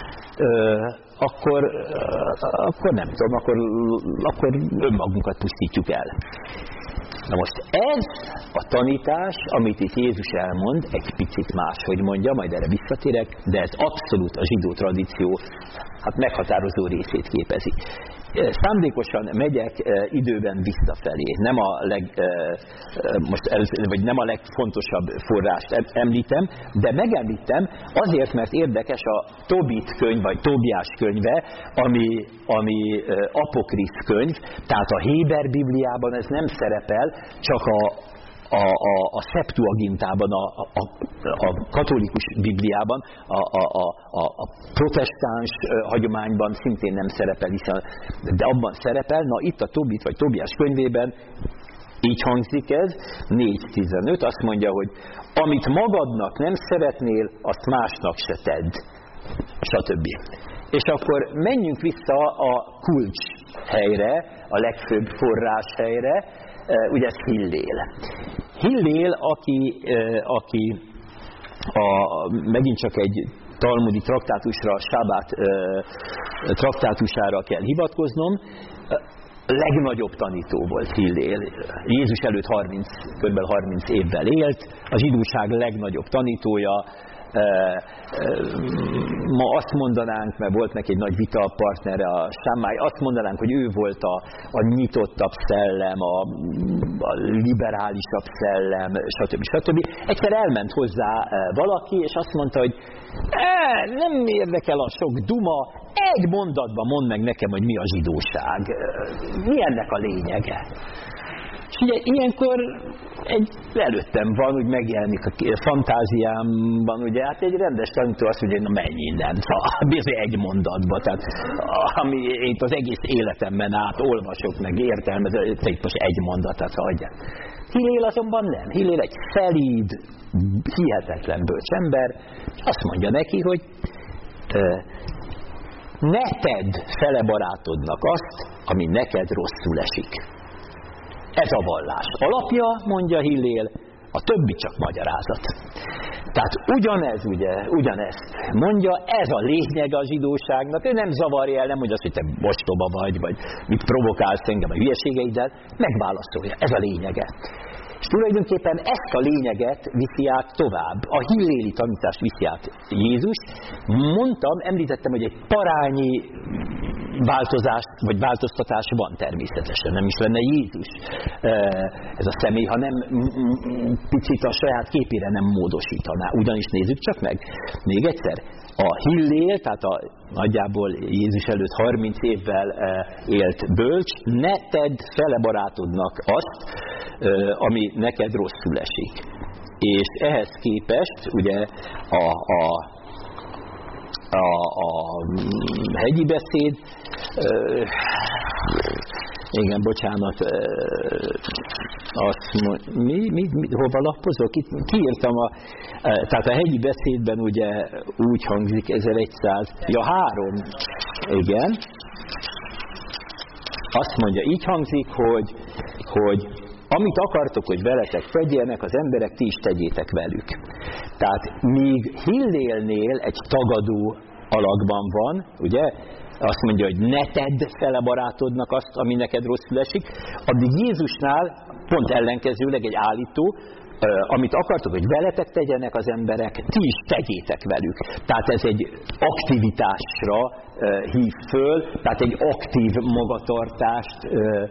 akkor, akkor nem tudom, akkor, akkor önmagunkat pusztítjuk el. Na most ez a tanítás, amit itt Jézus elmond, egy picit máshogy mondja, majd erre visszatérek, de ez abszolút a zsidó tradíció hát meghatározó részét képezi. Szándékosan megyek időben visszafelé, nem a, leg, most először, vagy nem a legfontosabb forrást említem, de megemlítem azért, mert érdekes a Tobit könyv, vagy Tóbiás könyve, ami, ami apokrif könyv, tehát a Héber Bibliában ez nem szerepel, csak a A, a, a Septuagintában, a, a, a katolikus Bibliában, a, a, a, a protestáns hagyományban szintén nem szerepel, hiszen, de abban szerepel, na itt a Tobit vagy Tóbiás könyvében így hangzik ez, négy tizenöt, azt mondja, hogy amit magadnak nem szeretnél, azt másnak se tedd, stb. És akkor menjünk vissza a kulcs helyre, a legfőbb forrás helyre, ugye ez Hillél. Hillél, aki, aki a, megint csak egy talmudi traktátusra, Sábát traktátusára kell hivatkoznom, legnagyobb tanító volt Hillél. Jézus előtt harminc, kb. harminc évvel élt, a zsidóság legnagyobb tanítója. Ma azt mondanánk, mert volt neki egy nagy vita a partnere, a Sámmály, azt mondanánk, hogy ő volt a, a nyitottabb szellem, a, a liberálisabb szellem, stb. stb. Egyszer elment hozzá valaki, és azt mondta, hogy e, nem érdekel a sok duma, egy mondatban mondd meg nekem, hogy mi a zsidóság, mi ennek a lényege. És ugye ilyenkor egy előttem van, úgy megjelenik a fantáziámban, ugye, hát egy rendes tanító azt mondja, hogy na menj innen, bizony egy mondatba, tehát ami itt az egész életemben át olvasok, meg értelmezem, itt most egy mondatát hagyják. Hillél azonban nem. Hillél egy szelíd, hihetetlen bölcs ember, és azt mondja neki, hogy ne tedd fele barátodnak azt, ami neked rosszul esik. Ez a vallás alapja, mondja Hillél, a többi csak magyarázat. Tehát ugyanez, ugye, ugyanezt mondja, ez a lényeg a zsidóságnak, ő nem zavarja el, nem mondja azt, hogy te mostoba vagy, vagy mit provokálsz engem a hülyeségeiddel, megválaszolja, ez a lényege. És tulajdonképpen ezt a lényeget viszi át tovább, a hilléli tanítást viszi át Jézus. Mondtam, említettem, hogy egy parányi változás, vagy változtatás van természetesen, nem is lenne Jézus ez a személy, ha nem picit a saját képére nem módosítaná. Ugyanis nézzük csak meg, még egyszer, a hillél, tehát a nagyjából Jézus előtt harminc évvel élt bölcs, ne tedd fele barátodnak azt, ami neked rosszul esik. És ehhez képest ugye a, a, a, a hegyi beszéd, igen, bocsánat, azt mond, mi, mi, mi, hova lapozok? Itt kiírtam a, tehát a hegyi beszédben ugye úgy hangzik ezerszáz, ja három, igen, azt mondja, így hangzik, hogy, hogy amit akartok, hogy veletek tegyenek az emberek, ti is tegyétek velük. Tehát míg Hillélnél egy tagadó alakban van, ugye, azt mondja, hogy ne tedd fele barátodnak azt, ami neked rosszul esik, addig Jézusnál pont ellenkezőleg egy állító, amit akartok, hogy veletek tegyenek az emberek, ti is tegyétek velük. Tehát ez egy aktivitásra hív föl, tehát egy aktív magatartást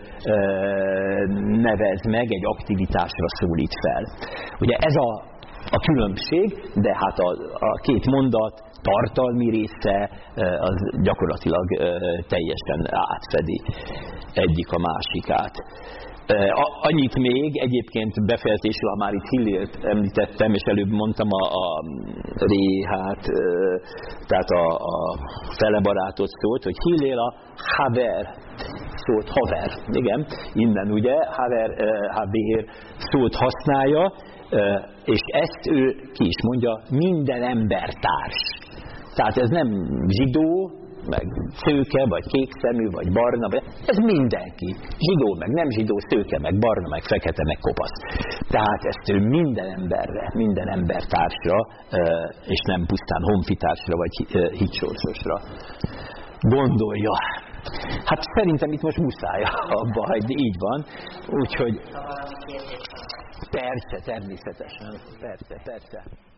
nevez meg, egy aktivitásra szólít fel. Ugye ez a, a különbség, de hát a, a két mondat tartalmi része az gyakorlatilag teljesen átfedi egyik a másikát. Annyit még, egyébként befejezésül, ha már itt Hillélt említettem, és előbb mondtam a, a réhát, tehát a, a fele barátot szólt, hogy Hillél a haver szót, haver, igen, innen ugye, haver, haver szót használja, és ezt ő ki is mondja, minden embertárs. Tehát ez nem zsidó, meg szőke, vagy kékszemű, vagy barna, vagy ez mindenki. Zsidó, meg nem zsidó, szőke, meg barna, meg fekete, meg kopasz. Tehát ezt ő minden emberre, minden embertársra, és nem pusztán honfitársra, vagy hitsorsosra gondolja. Hát szerintem itt most muszáj abba hagyni, így van. Úgyhogy persze, természetesen, persze, persze.